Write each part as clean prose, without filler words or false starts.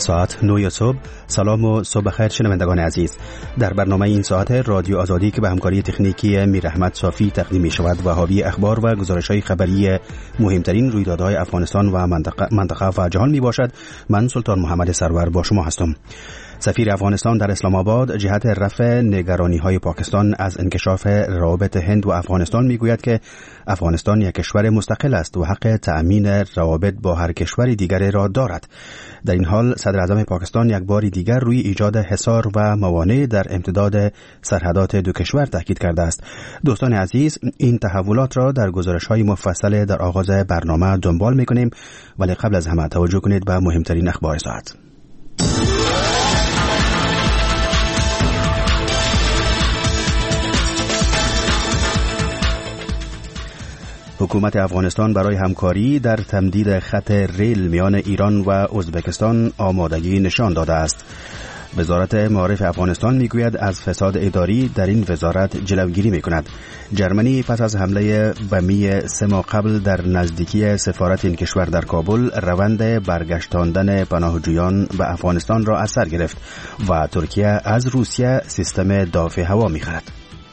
ساعت 9 صبح. سلام و صبح خیر شنوندگان عزیز. در برنامه این ساعت رادیو آزادی که به همکاری تکنیکی میر احمد صافی تقدیم می شود و حاوی اخبار و گزارش‌های خبری مهمترین رویدادهای افغانستان و منطقه و جهان می باشد، من سلطان محمد سرور با شما هستم. سفیر افغانستان در اسلام آباد جهت رفع نگرانی‌های پاکستان از انکشاف روابط هند و افغانستان میگوید که افغانستان یک کشور مستقل است و حق تأمین روابط با هر کشور دیگری را دارد. در این حال صدر اعظم پاکستان یک بار دیگر روی ایجاد حصار و موانع در امتداد سرحدات دو کشور تاکید کرده است. دوستان عزیز، این تحولات را در گزارش‌های مفصل در آغاز برنامه دنبال می‌کنیم، ولی قبل از همه توجه کنید به مهمترین اخبار ساعت. حکومت افغانستان برای همکاری در تمدید خط ریل میان ایران و ازبکستان آمادگی نشان داده است. وزارت معارف افغانستان میگوید از فساد اداری در این وزارت جلوگیری میکند. جرمنی پس از حمله بمی 3 ماه قبل در نزدیکی سفارت این کشور در کابل روند برگشتاندن پناهجویان به افغانستان را از سر گرفت و ترکیه از روسیه سیستم دافع هوا میخرد.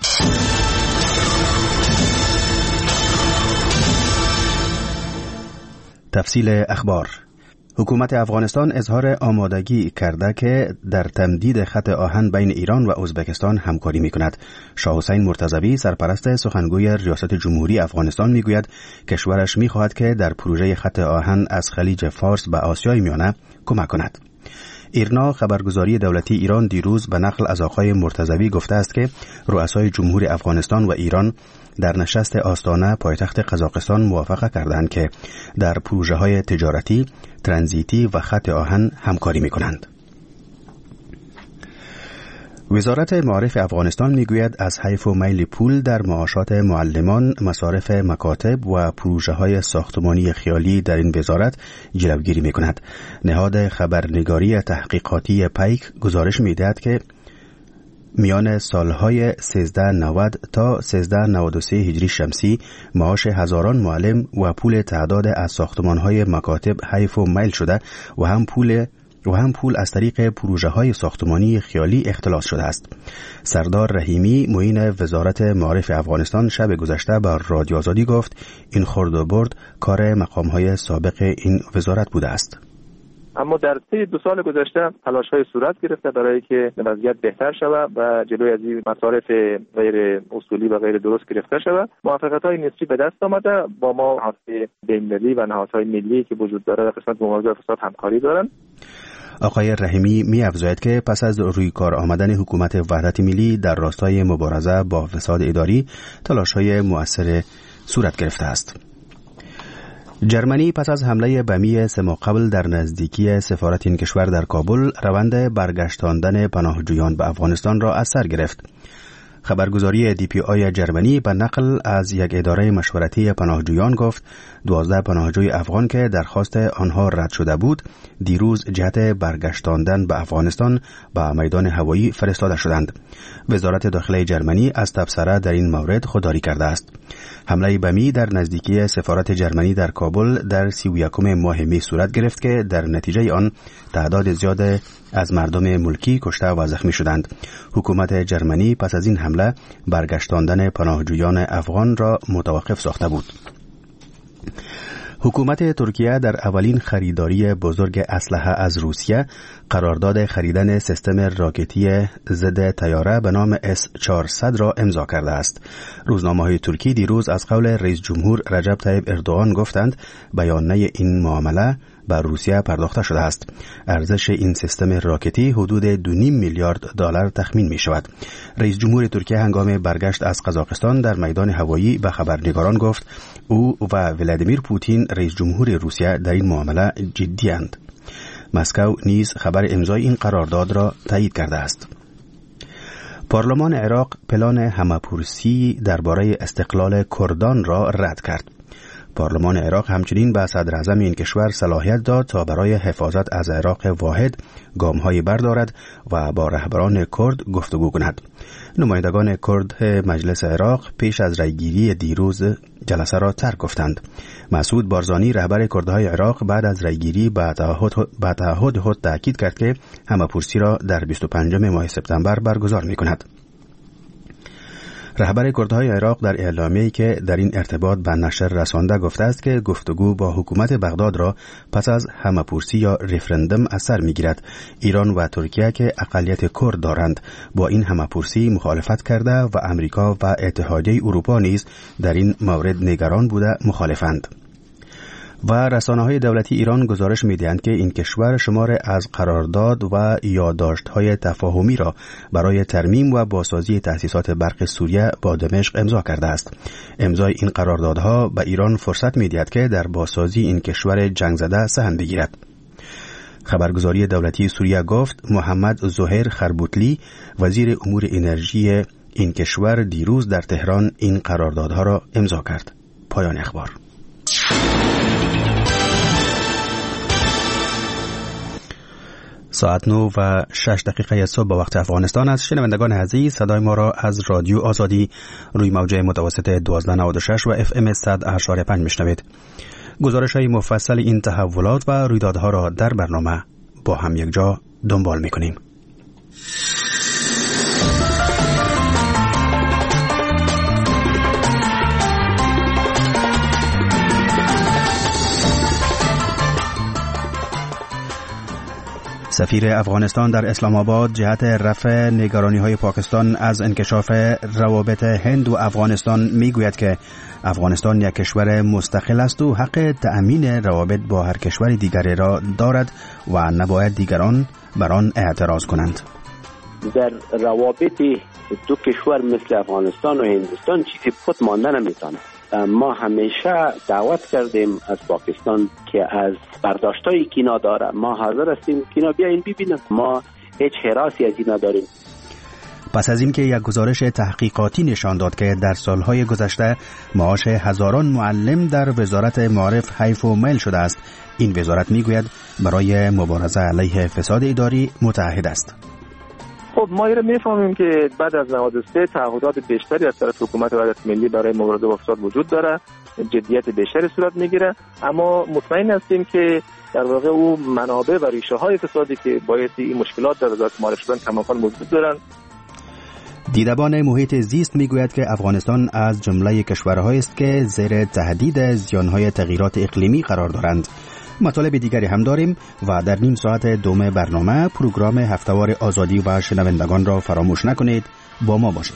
تفصیل اخبار. حکومت افغانستان اظهار آمادگی کرده که در تمدید خط آهن بین ایران و ازبکستان همکاری می‌کند. شاه حسین مرتضوی سرپرست سخنگوی ریاست جمهوری افغانستان میگوید کشورش می‌خواهد که در پروژه خط آهن از خلیج فارس به آسیای میانه کمک کند. ایرنا خبرگزاری دولتی ایران دیروز به نقل از آقای مرتضوی گفته است که رؤسای جمهور افغانستان و ایران در نشست آستانه پایتخت قزاقستان موافقه کردند که در پروژه‌های تجارتی، ترانزیتی و خط آهن همکاری می‌کنند. وزارت معارف افغانستان میگوید از حیف و میل پول در معاشات معلمان، مصارف مکاتب و پروژه‌های ساختمانی خیالی در این وزارت جلوگیری می‌کند. نهاد خبرنگاری تحقیقاتی پیک گزارش می‌دهد که میان سالهای 1390 تا 1393 هجری شمسی معاش هزاران معلم و پول تعداد از ساختمان‌های مکاتب حیف و میل شده و هم پول از طریق پروژه‌های ساختمانی خیالی اختلاس شده است. سردار رحیمی معین وزارت معارف افغانستان شب گذشته بر رادیو آزادی گفت این خرد و برد کار مقام‌های سابق این وزارت بوده است. اما در طی 2 سال گذشته تلاش‌های صورت گرفته برای که وضعیت بهتر شود و جلوی از این مصارف غیر اصولی و غیر درست گرفته شود. موافقت‌های نسبی به دست آمده. با ما نهادهای بین‌المللی و نهادهای ملی که وجود داره در قسمت مبارزه فساد همکاری دارن. آقای رحیمی می‌افزاید که پس از روی کار آمدن حکومت وحدت ملی در راستای مبارزه با فساد اداری تلاش‌های مؤثر صورت گرفته است. جرمنی پس از حمله بمی 3 ماه قبل در نزدیکی سفارت این کشور در کابل روند برگشتاندن پناهجویان به افغانستان را از سر گرفت. خبرگزاری DPA جرمنی به نقل از یک اداره مشورتی پناهجویان گفت 12 پناهجوی افغان که درخواست آنها رد شده بود دیروز جهت برگشتاندن به افغانستان به میدان هوایی فرستاده شدند. وزارت داخلی جرمنی از تبصره در این مورد خودداری کرده است. حمله بمی در نزدیکی سفارت جرمنی در کابل در 31 ماه می صورت گرفت که در نتیجه آن تعداد زیاد از مردم ملکی کشته و زخمی شدند. حکومت جرمنی پس از این حمله برگشتاندن پناهجویان افغان را متوقف ساخته بود. حکومت ترکیه در اولین خریداری بزرگ اسلحه از روسیه قرارداد خریدن سیستم راکتی ضد طیاره به نام S-400 را امضا کرده است. روزنامه‌های ترکی دیروز از قول رئیس جمهور رجب طیب اردوغان گفتند بیانیه این معامله بر روسیه پرداخته شده است. ارزش این سیستم راکتی حدود 2.5 میلیارد دلار تخمین می شود. رئیس جمهور ترکیه هنگام برگشت از قزاقستان در میدان هوایی به خبرنگاران گفت او و ولادیمیر پوتین رئیس جمهور روسیه در این معامله جدی‌اند. مسکو نیز خبر امضای این قرارداد را تایید کرده است. پارلمان عراق پلان همه‌پرسی درباره استقلال کردان را رد کرد. پارلمان عراق همچنین به صدر اعظم این کشور صلاحیت داد تا برای حفاظت از عراق واحد گام‌هایی بردارد و با رهبران کرد گفتگو کند. نمایندگان کرد مجلس عراق پیش از رأیگیری دیروز جلسه را ترک گفتند. مسعود بارزانی رهبر کردهای عراق بعد از رأیگیری به تعهد خود تاکید کرد که همه‌پرسی را در 25 ماه سپتامبر برگزار می‌کند. رهبر کردهای عراق در اعلامیه‌ای که در این ارتباط به نشر رسانده گفته است که گفتگو با حکومت بغداد را پس از همه‌پرسی یا رفراندوم اثر می‌گیرد. ایران و ترکیه که اقلیت کرد دارند با این همه‌پرسی مخالفت کرده و امریکا و اتحادیه اروپا نیز در این مورد نگران بوده مخالفند. و رسانه‌های دولتی ایران گزارش می‌دهند که این کشور شمار از قرارداد و یادداشت‌های تفاهمی را برای ترمیم و بازسازی تأسیسات برق سوریه با دمشق امضا کرده است. امضای این قراردادها به ایران فرصت می‌دهد که در بازسازی این کشور جنگ زده سهم بگیرد. خبرگزاری دولتی سوریه گفت محمد زهیر خربوتلی وزیر امور انرژی این کشور دیروز در تهران این قراردادها را امضا کرد. پایان اخبار. ساعت 9:06 صبح به وقت افغانستان است. شنوندگان عزیز، صدای ما را از رادیو آزادی روی موج متوسط 1296 و FM 100.5 میشنوید. گزارش های مفصل این تحولات و رویدادها را در برنامه با هم یک جا دنبال میکنیم. سفیر افغانستان در اسلام آباد جهت رفع نگرانی‌های پاکستان از انکشاف روابط هند و افغانستان میگوید که افغانستان یک کشور مستقل است و حق تأمین روابط با هر کشور دیگری را دارد و نباید دیگران بر آن اعتراض کنند. در روابط دو کشور مثل افغانستان و هندوستان چیزی پت مانده نمیتونه. ما همیشه دعوت کردیم از پاکستان که از برداشتایی که اینا داره ما حاضر هستیم که اینا بیاین ببینن. ما هیچ حراسی از اینا داریم. پس از اینکه یک گزارش تحقیقاتی نشان داد که در سالهای گذشته معاش هزاران معلم در وزارت معارف حیف و میل شده است، این وزارت میگوید برای مبارزه علیه فساد اداری متعهد است. خب ما ایره میفهمیم که بعد از 93 تعهدات بیشتری از طرف حکومت وحدت ملی برای مبارزه با فساد وجود داره، جدیت بیشتری صورت میگیره، اما مطمئن هستیم که در واقع او منابع و ریشه های فسادی که باعث این مشکلات در وزارت معارف شدن کماکان موجود دارن. دیدبان محیط زیست میگوید که افغانستان از جمله کشورهایی است که زیر تهدید زیانهای تغییرات اقلیمی قرار دارند. مطالب دیگری هم داریم و در نیم ساعت دوم برنامه پروگرام هفتهوار آزادی و شنوندگان را فراموش نکنید. با ما باشید.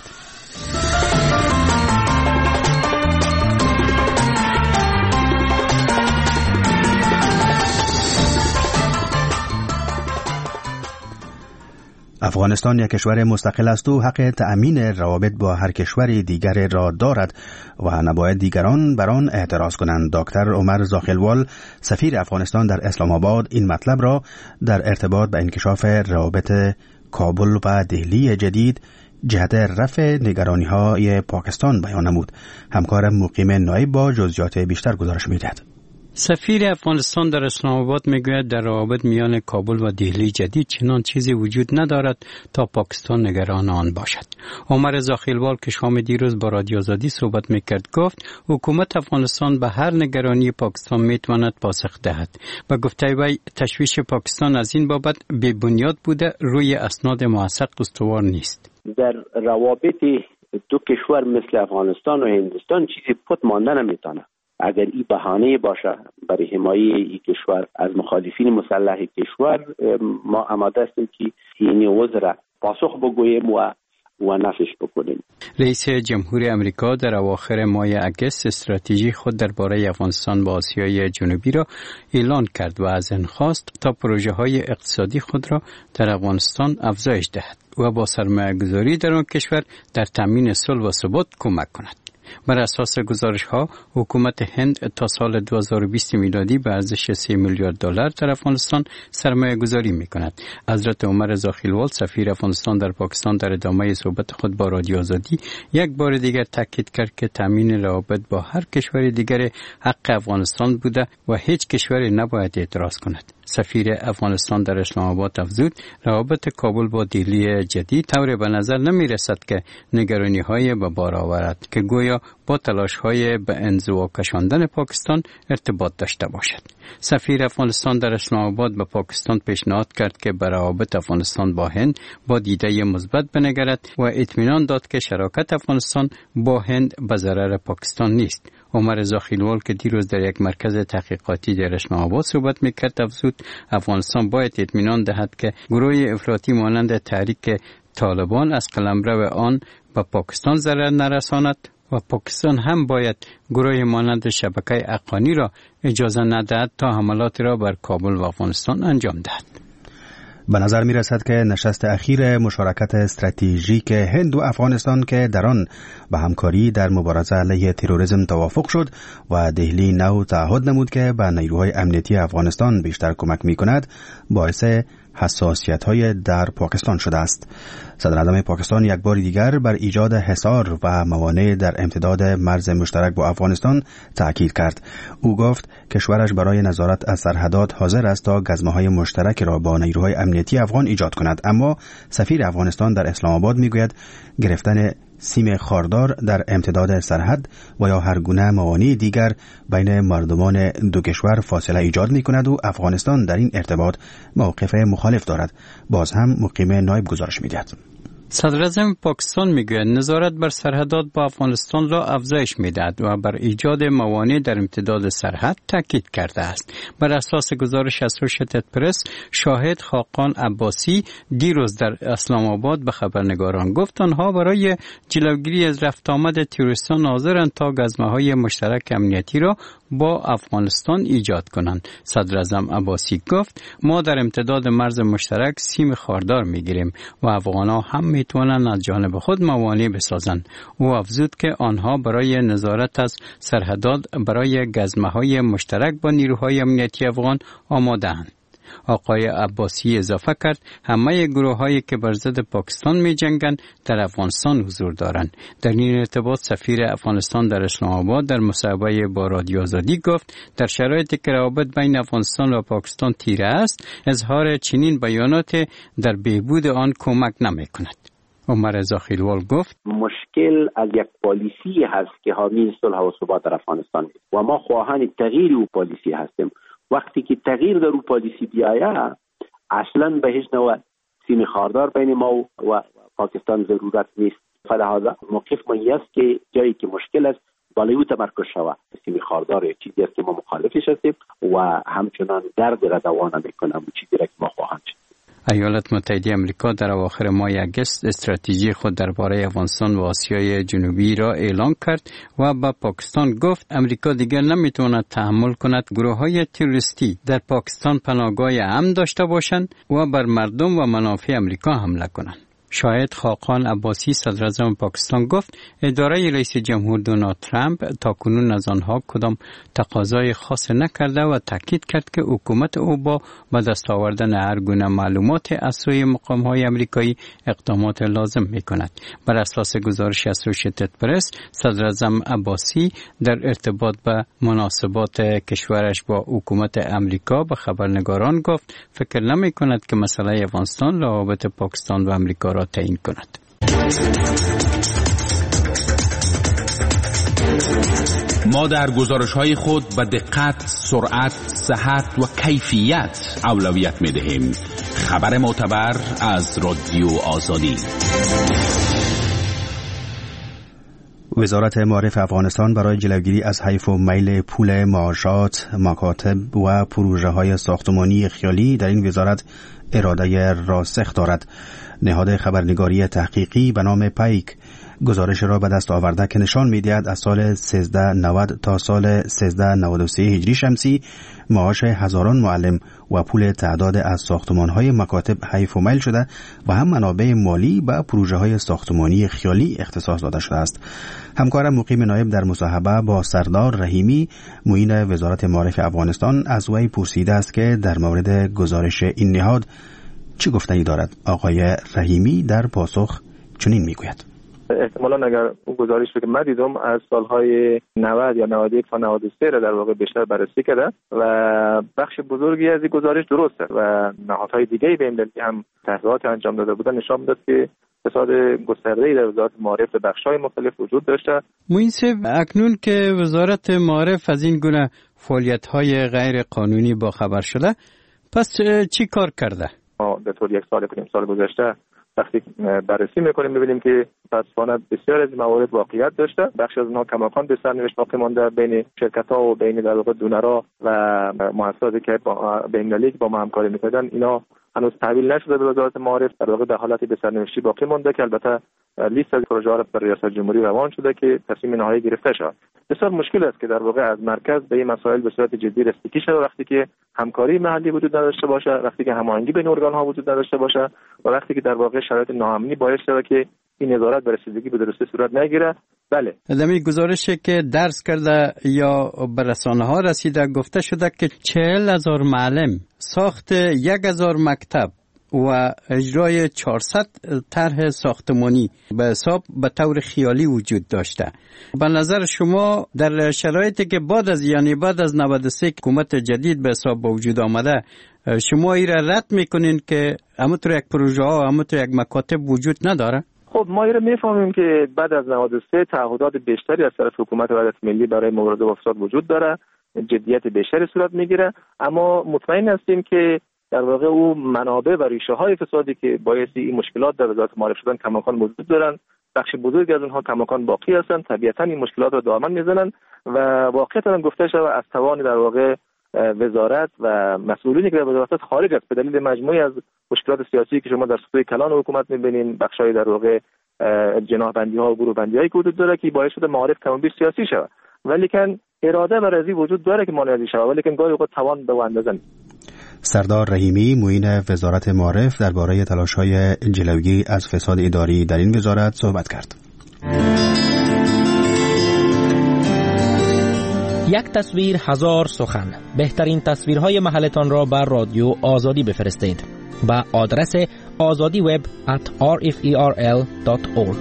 افغانستان یک کشور مستقل است و حق تأمین روابط با هر کشور دیگر را دارد و نباید دیگران بر آن اعتراض کنند. دکتر عمر زاخیلوال سفیر افغانستان در اسلام آباد این مطلب را در ارتباط به انکشاف روابط کابل و دهلی جدید جهت رفع نگرانی‌های پاکستان بیان نمود. همکارم مقیم نایب با جزئیات بیشتر گزارش می‌دهد. سفیر افغانستان در اسلام آباد میگوید در روابط میان کابل و دهلی جدید چنان چیزی وجود ندارد تا پاکستان نگران آن باشد. عمر زاخیلوال که شام دیروز با رادیو آزادی صحبت میکرد گفت حکومت افغانستان به هر نگرانی پاکستان میتواند پاسخ دهد و گفته وی تشویش پاکستان از این بابت بی بنیاد بوده، روی اسناد موثق استوار نیست. در روابط دو کشور مثل افغانستان و هندوستان چیزی پت مانده نمیتونه. اگر این بهانه باشه برای حمایت این کشور از مخالفین مسلح کشور، ما آماده هستیم که این عذر پاسخ بگوییم و نفیش بکنیم. رئیس جمهور امریکا در اواخر ماه اگست استراتژی خود درباره افغانستان با آسیای جنوبی را اعلان کرد و از آن خواست تا پروژه های اقتصادی خود را در افغانستان افزایش دهد و با سرمایه‌گذاری در آن کشور در تامین صلح و ثبات کمک کند. بر اساس گزارش‌ها حکومت هند تا سال 2020 میلادی به ارزش 3 میلیارد دلار در افغانستان سرمایه‌گذاری می‌کند. حضرت عمر زاخیلوال سفیر افغانستان در پاکستان در ادامه صحبت خود با رادیو آزادی یک بار دیگر تاکید کرد که تامین روابط با هر کشور دیگر حق افغانستان بوده و هیچ کشوری نباید اعتراض کند. سفیر افغانستان در اسلام آباد افزود روابط کابل با دهلی جدید طوری به نظر نمی رسد که نگرانی های به بار آورد که گویا با تلاش های به انزوا کشاندن پاکستان ارتباط داشته باشد. سفیر افغانستان در اسلام آباد به پاکستان پیشنهاد کرد که به روابط افغانستان با هند با دیده مثبت بنگرد و اطمینان داد که شراکت افغانستان با هند به ضرر پاکستان نیست. عمر رضا خیلوال که دیروز در یک مرکز تحقیقاتی در اسلام آباد صحبت میکرد افزود افغانستان باید اطمینان دهد که گروه افراطی مانند تحریک طالبان از قلمرو آن به پاکستان ضرر نرساند و پاکستان هم باید گروه مانند شبکه افغانی را اجازه ندهد تا حملات را بر کابل و افغانستان انجام دهد. به نظر می رسد که نشست اخیر مشارکت استراتژیک هند و افغانستان که در آن به همکاری در مبارزه علیه تروریسم توافق شد و دهلی نو تعهد نمود که به نیروهای امنیتی افغانستان بیشتر کمک می کند باعث حساسیت‌های در پاکستان شده است. صدر اعظم پاکستان یک بار دیگر بر ایجاد حصار و موانع در امتداد مرز مشترک با افغانستان تاکید کرد. او گفت کشورش برای نظارت از سرحدات حاضر است تا گزمه‌های مشترک را با نیروهای امنیتی افغان ایجاد کند، اما سفیر افغانستان در اسلام آباد میگوید گرفتن سیم خاردار در امتداد سرحد و یا هر گونه موانع دیگر بین مردمان دو کشور فاصله ایجاد می کند و افغانستان در این ارتباط موقف مخالف دارد. باز هم مقیم نایب گزارش می دهد. صدر اعظم پاکستان میگوید نظارت بر سرحدات با افغانستان را افزایش میدهد و بر ایجاد موانع در امتداد سرحد تاکید کرده است. بر اساس گزارش اسوشییتد پرس، شاهد خاقان عباسی دیروز در اسلام آباد به خبرنگاران گفت آنها برای جلوگیری از رفت آمد تروریستان حاضرند تا گزمه‌های مشترک امنیتی را با افغانستان ایجاد کنند. صدر اعظم عباسی گفت ما در امتداد مرز مشترک سیم خاردار میگیریم و افغان‌ها هم میتوانند از جانب خود موانع بسازند. او افزود که آنها برای نظارت از سرحدات برای گزمه‌های مشترک با نیروهای امنیتی افغان آماده‌اند. آقای عباسی اضافه کرد همه گروه‌هایی که بر ضد پاکستان می‌جنگند در افغانستان حضور دارند. در این ارتباط سفیر افغانستان در اسلام آباد در مصاحبه با رادیو آزادی گفت در شرایطی که روابط بین افغانستان و پاکستان تیره است اظهار چنین بیانات در بهبود آن کمک نمی‌کند. عمر رضا خیلوال گفت مشکل از یک پالیسی هست که حامی صلح و ثبات در افغانستان است و ما خواهان تغییر او پالیسی هستیم. وقتی که تغییر در او پالیسی بیاید اصلا به هیچ نوع سیم خاردار بین ما و پاکستان ضرورت نیست. فلهذا موقف ما است که جایی که مشکل است بالای او تمرکز شود. سیم خاردار چیزی است که ما مخالفش هستیم و همچنان درد را دوا نمی‌کنه و چیزی را که ما خواهان شد. ایالات متحده آمریکا در اواخر ماه اگست استراتژی خود درباره افغانستان و آسیای جنوبی را اعلام کرد و به پاکستان گفت امریکا دیگر نمیتواند تحمل کند گروه‌های تروریستی در پاکستان پناهگاه امن داشته باشند و بر مردم و منافع امریکا حمله کنند. شاهد خاقان عباسی صدر اعظم پاکستان گفت اداره رئیس جمهور دونالد ترامپ تاکنون از آنها کدام تقاضای خاص نکرده و تاکید کرد که حکومت او با به دست آوردن هر گونه معلومات از سوی مقام‌های آمریکایی اقدامات لازم می‌کند. بر اساس گزارش اسوشییتد پرس صدر اعظم عباسی در ارتباط به مناسبات کشورش با حکومت آمریکا به خبرنگاران گفت فکر نمی‌کند که مسئله افغانستان روابط پاکستان و آمریکا را تعیین کند. ما در گزارش‌های خود به دقت، سرعت، صحت و کیفیت اولویت می‌دهیم. خبر معتبر از رادیو آزادی. وزارت معارف افغانستان برای جلوگیری از حیف و میل پول معاشات، مکاتب و پروژه‌های ساختمانی خیالی در این وزارت اراده راسخ دارد. نهاد خبرنگاری تحقیقی به نام پیک گزارش را به دست آورده که نشان می‌دهد از سال 1390 تا سال 1393 هجری شمسی معاش هزاران معلم و پول تعداد از ساختمان‌های مکاتب حیف و میل شده و هم منابع مالی به پروژه‌های ساختمانی خیالی اختصاص داده شده است. همکارم مقیم نایب در مصاحبه با سردار رحیمی معین وزارت معارف افغانستان از وی پرسیده است که در مورد گزارش این نهاد چه گفتنی دارد. آقای رحیمی در پاسخ چنین میگوید: احتمالاً اگر اون گزارش رو که من دیدم از سالهای 90 یا 91 تا 93 را در واقع بیشتر بررسی کرده و بخش بزرگی از این گزارش درسته و نهادهای دیگه‌ای به این دلیل هم تحقیقات انجام داده بودن نشان می‌داد که فساد گسترده‌ای در وزارت معارف به بخش‌های مختلف وجود داشته. معین صاحب، اکنون که وزارت معارف از این گونه فعالیت‌های غیر قانونی با خبر شده، پس چی کار کرده؟ به طور یک سال گذشته وقتی بررسی میکنیم میبینیم که متاسفانه بسیار از موارد واقعیت داشته. بخشی از اونها کماکان به سرنوشت باقی مانده بین شرکت‌ها و بین در واقع دونرها و مؤسساتی که بین‌المللی با ما همکاری میکردن، اینا هنوز تحویل نشده به وزارت معارف، در واقع در حالتی به سرنوشتی باقی مانده که البته لیست از پروژه‌ها را برای ریاست جمهوری روان شده که تصمیم نهایی گرفته شود. بسیار مشکل است که در واقع از مرکز به این مسائل به صورت جدی رسیدگی شود وقتی که همکاری محلی وجود نداشته باشه، وقتی که هماهنگی بین ارگان‌ها وجود نداشته باشه و وقتی که در واقع شرایط ناامنی باعث شود که این نظارت بر رسیدگی به درستی صورت نگیره. بله، در گزارشی که درس کرده یا به رسانه‌ها رسیده گفته شده که 40,000 معلم، ساخت 1,000 مکتب و اجرای 400 طرح ساختمانی به حساب به طور خیالی وجود داشته. به نظر شما در شرایطی که بعد از 93 حکومت جدید به حساب به وجود آمده، شما این را رد میکنین که همونطور یک پروژه ها و همونطور یک مکاتب وجود نداره؟ خب ما این را میفهمیم که بعد از 93 تعهدات بیشتری از طرف حکومت وحدت ملی برای مبارزه با فساد وجود داره، جدیت بیشتری صورت میگیره، اما مطمئن هستیم که در واقع او منابع و ریشه های فسادی که باعث این مشکلات در وزارت معارف شدن کماکان وجود دارن، بخش بزرگی از اونها کماکان باقی هستن، طبیعتا این مشکلات رو دامن میزنن و واقعا گفته شده از توان در واقع وزارت و مسئولینی که در وزارت خارج است به دلیل مجموعی از مشکلات سیاسی که شما در سطوح کلان حکومت می‌بینید، بخشای در واقع جناح بندی ها و گروه بندی هایی که وجود داره که باعث شده معارف کم و بیش سیاسی شود، ولی کن اراده و رضی وجود داره که مانعی شود، ولی کن گاهی اوقات توان به اندازه نیست. سردار رحیمی معین وزارت معارف درباره تلاش‌های جلوگیری از فساد اداری در این وزارت صحبت کرد. یک تصویر هزار سخن. بهترین تصویرهای محلتان را بر رادیو آزادی بفرستید به آدرس azadiweb@rferl.org.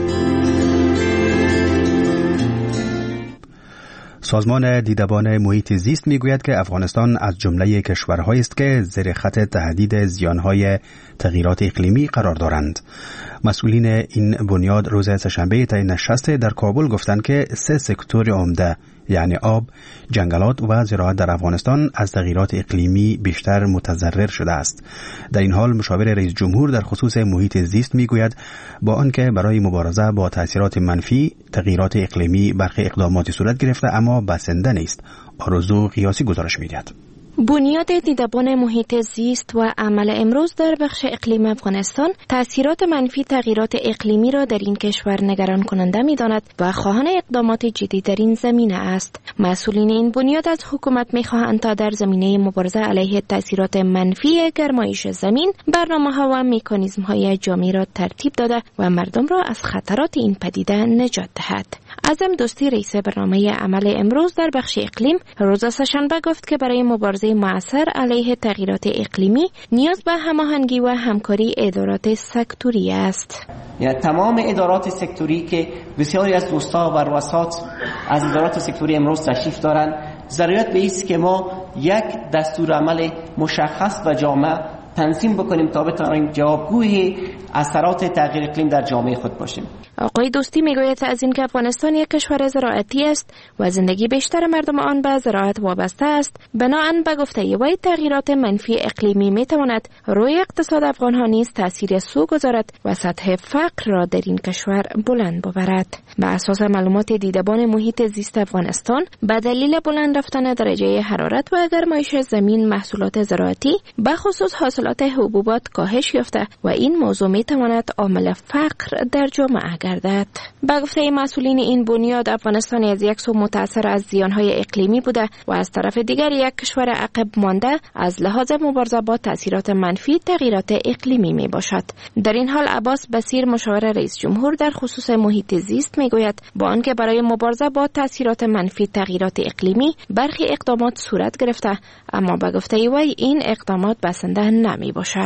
سازمان دیدبان محیط زیست میگوید که افغانستان از جمله کشورهایی است که زیر خط تهدید زیانهای تغییرات اقلیمی قرار دارند. مسئولین این بنیاد روز سه‌شنبه طی نشست در کابل گفتند که 3 سکتور عمده یعنی آب، جنگلات و زراعت در افغانستان از تغییرات اقلیمی بیشتر متضرر شده است. در این حال مشاور رئیس جمهور در خصوص محیط زیست میگوید با آنکه برای مبارزه با تاثیرات منفی تغییرات اقلیمی برخی اقداماتی صورت گرفته اما بسنده نیست. آرزو قیاسی گزارش می‌دهد. بنیاد دیدبان محیط زیست و عمل امروز در بخش اقلیم افغانستان تأثیرات منفی تغییرات اقلیمی را در این کشور نگران کننده می‌داند و خواهان اقدامات جدی در این زمینه است. مسئولین این بنیاد از حکومت می‌خواهند تا در زمینه مبارزه علیه تأثیرات منفی گرمایش زمین برنامه‌ها و مکانیزم‌های جامع را ترتیب داده و مردم را از خطرات این پدیده نجات دهد. اعظم دوستی رئیس برنامه عمل امروز در بخش اقلیم روز سه‌شنبه گفت که برای مبارزه مؤثر علیه تغییرات اقلیمی نیاز به هماهنگی و همکاری ادارات سکتوری است. یعنی تمام ادارات سکتوری که بسیاری از دوستا و رؤسات از ادارات سکتوری امروز تشریف دارند، ضرورت به است که ما یک دستور عمل مشخص و جامع تنظیم بکنیم تا بتوانیم جوابگوی اثرات تغییر اقلیم در جامعه خود باشیم. آقای دوستی میگوید از اینکه افغانستان یک کشور زراعتی است و زندگی بیشتر مردم آن به زراعت وابسته است، بنابراین به گفته وی تغییرات منفی اقلیمی میتواند روی اقتصاد افغانها نیز تاثیر سو گذارد و سطح فقر را در این کشور بلند ببرد. به اساس معلومات دیدبان محیط زیست افغانستان، به دلیل بلند رفتن درجه حرارت و گرمایش زمین، محصولات زراعتی به خصوص حاصلات حبوبات کاهش یافته و این موضوع میتواند عامل فقر در جامعه گردد. به گفته مسئولین این بنیاد، افغانستان از یک سو متاثر از زیانهای اقلیمی بوده و از طرف دیگر یک کشور عقب مانده از لحاظ مبارزه با تاثیرات منفی تغییرات اقلیمی می باشد. در این حال عباس بصیر مشاور رئیس جمهور در خصوص محیط زیست می گوید با آنکه برای مبارزه با تاثیرات منفی تغییرات اقلیمی برخی اقدامات صورت گرفته، اما به گفته وی این اقدامات بسنده نمی باشد.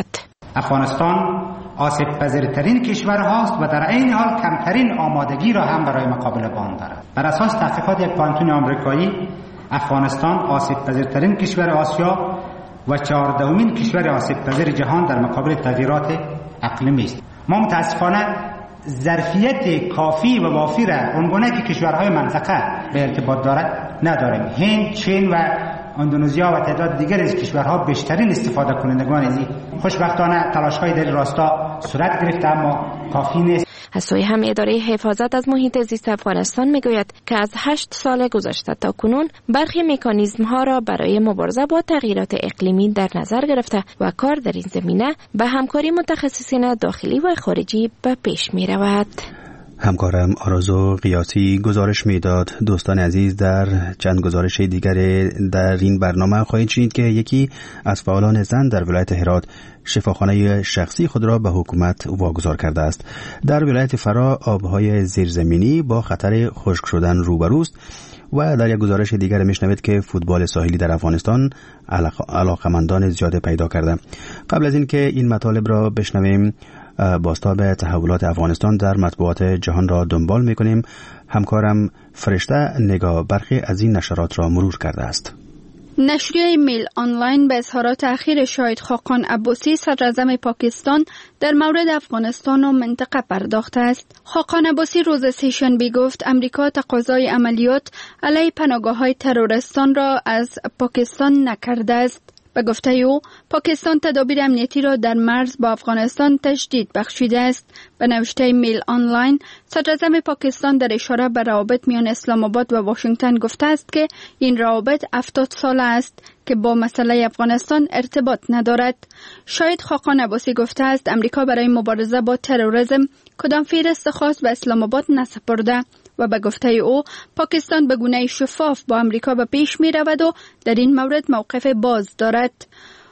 افغانستان آسیب پذیرترین کشور هاست و در این حال کمترین آمادگی را هم برای مقابله با آن دارد. بر اساس تحقیقات یک پانتون آمریکایی، افغانستان آسیب پذیرترین کشور آسیا و 14مین کشور آسیب پذیر جهان در مقابل تغییرات اقلیمی است. ما متاسفانه ظرفیت کافی و وافی را اونگونه که کشورهای منطقه به ارتباط دارد نداریم. هند، چین و اندونزیا و تعداد دیگر از کشورها بیشترین استفاده کنندگان از این. خوشبختانه تلاش‌های در راستا صورت گرفته اما کافی نیست. از سوی هم اداره حفاظت از محیط زیست افغانستان میگوید که از 8 سال گذشته تا کنون برخی مکانیزم ها را برای مبارزه با تغییرات اقلیمی در نظر گرفته و کار در این زمینه به همکاری متخصصین داخلی و خارجی به پیش می رود. همکارم آرزو قیاسی گزارش میداد. دوستان عزیز، در چند گزارش دیگر در این برنامه خواهید شنید که یکی از فعالان زن در ولایت هرات شفاخانه شخصی خود را به حکومت واگذار کرده است. در ولایت فرا آبهای زیرزمینی با خطر خشک شدن روبروست و در یک گزارش دیگر میشنوید که فوتبال ساحلی در افغانستان علاقمندان زیاد پیدا کرده. قبل از این که این مطالب را بشنویم، بازتاب تحولات افغانستان در مطبوعات جهان را دنبال میکنیم. همکارم فرشته نگاه برخی از این نشرات را مرور کرده است. نشریه میل آنلاین به اظهارات اخیر شاهد خاقان عباسی صدراعظم پاکستان در مورد افغانستان و منطقه پرداخته است. خاقان عباسی روز سه‌شنبه گفت امریکا تقاضای عملیات علیه پناهگاه‌های تروریستان را از پاکستان نکرده است. به گفته او، پاکستان تدابیر امنیتی را در مرز با افغانستان تجدید بخشیده است. به نوشته میل آنلاین، صدراعظم پاکستان در اشاره به روابط میان اسلام آباد و واشنگتن گفته است که این روابط 70 ساله است که با مسئله افغانستان ارتباط ندارد. شاهد خاقان عباسی گفته است امریکا برای مبارزه با تروریسم کدام فهرست خاص به اسلام آباد نسپرده و به گفته او پاکستان به گونه شفاف با امریکا به پیش می رود و در این مورد موقف باز دارد.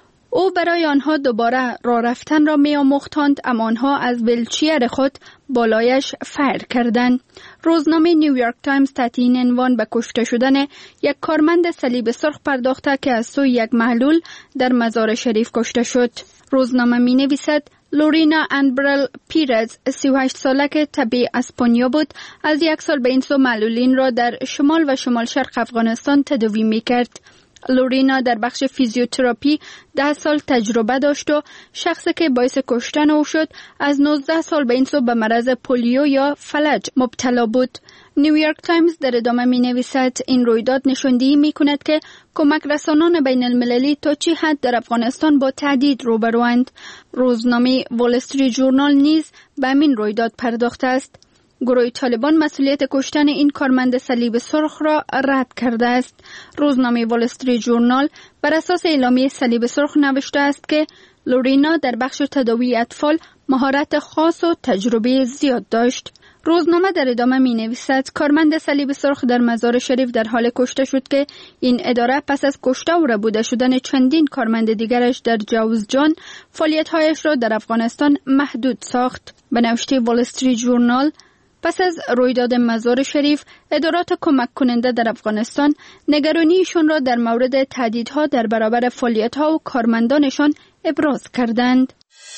او برای آنها دوباره راه رفتن را می آموختند، اما آنها از ویلچیر خود بالایش فر کردند. روزنامه نیویورک تایمز تحت این عنوان به کشته شدن یک کارمند صلیب سرخ پرداخته که از سوی یک محلول در مزار شریف کشته شد. روزنامه می نویسد لورینا انبرل پیرز 38 ساله که طبیعی اسپانیا بود، از 1 سال به این سو معلولین را در شمال و شمال شرق افغانستان تداوی می کرد. لورینا در بخش فیزیوتراپی 10 سال تجربه داشت و شخصی که باعث کشتن او شد از 19 سال به این سو به مرض پولیو یا فلج مبتلا بود. نیویورک تایمز در ادامه می نویسد این رویداد نشاندهی می کند که کمک رسانان بین المللی تا چه حد در افغانستان با تهدید روبروند. روزنامه وال استریت ژورنال نیز به همین رویداد پرداخته است. گروه طالبان مسئولیت کشتن این کارمند صلیب سرخ را رد کرده است. روزنامه وال استریت ژورنال بر اساس اعلامیه صلیب سرخ نوشته است که لورینا در بخش تداوی اطفال مهارت خاص و تجربه زیاد داشت. روزنامه در ادامه می نویسد کارمند صلیب سرخ در مزار شریف در حال کشته شد که این اداره پس از کشته و ربوده شدن چندین کارمند دیگرش در جوزجان فعالیت‌هایش را در افغانستان محدود ساخت. به نوشته وال استریت ژورنال، پس از رویداد مزار شریف، ادارات کمک کننده در افغانستان نگرانیشان را در مورد تهدیدها در برابر فعالیت‌ها و کارمندانشان ابراز کردند.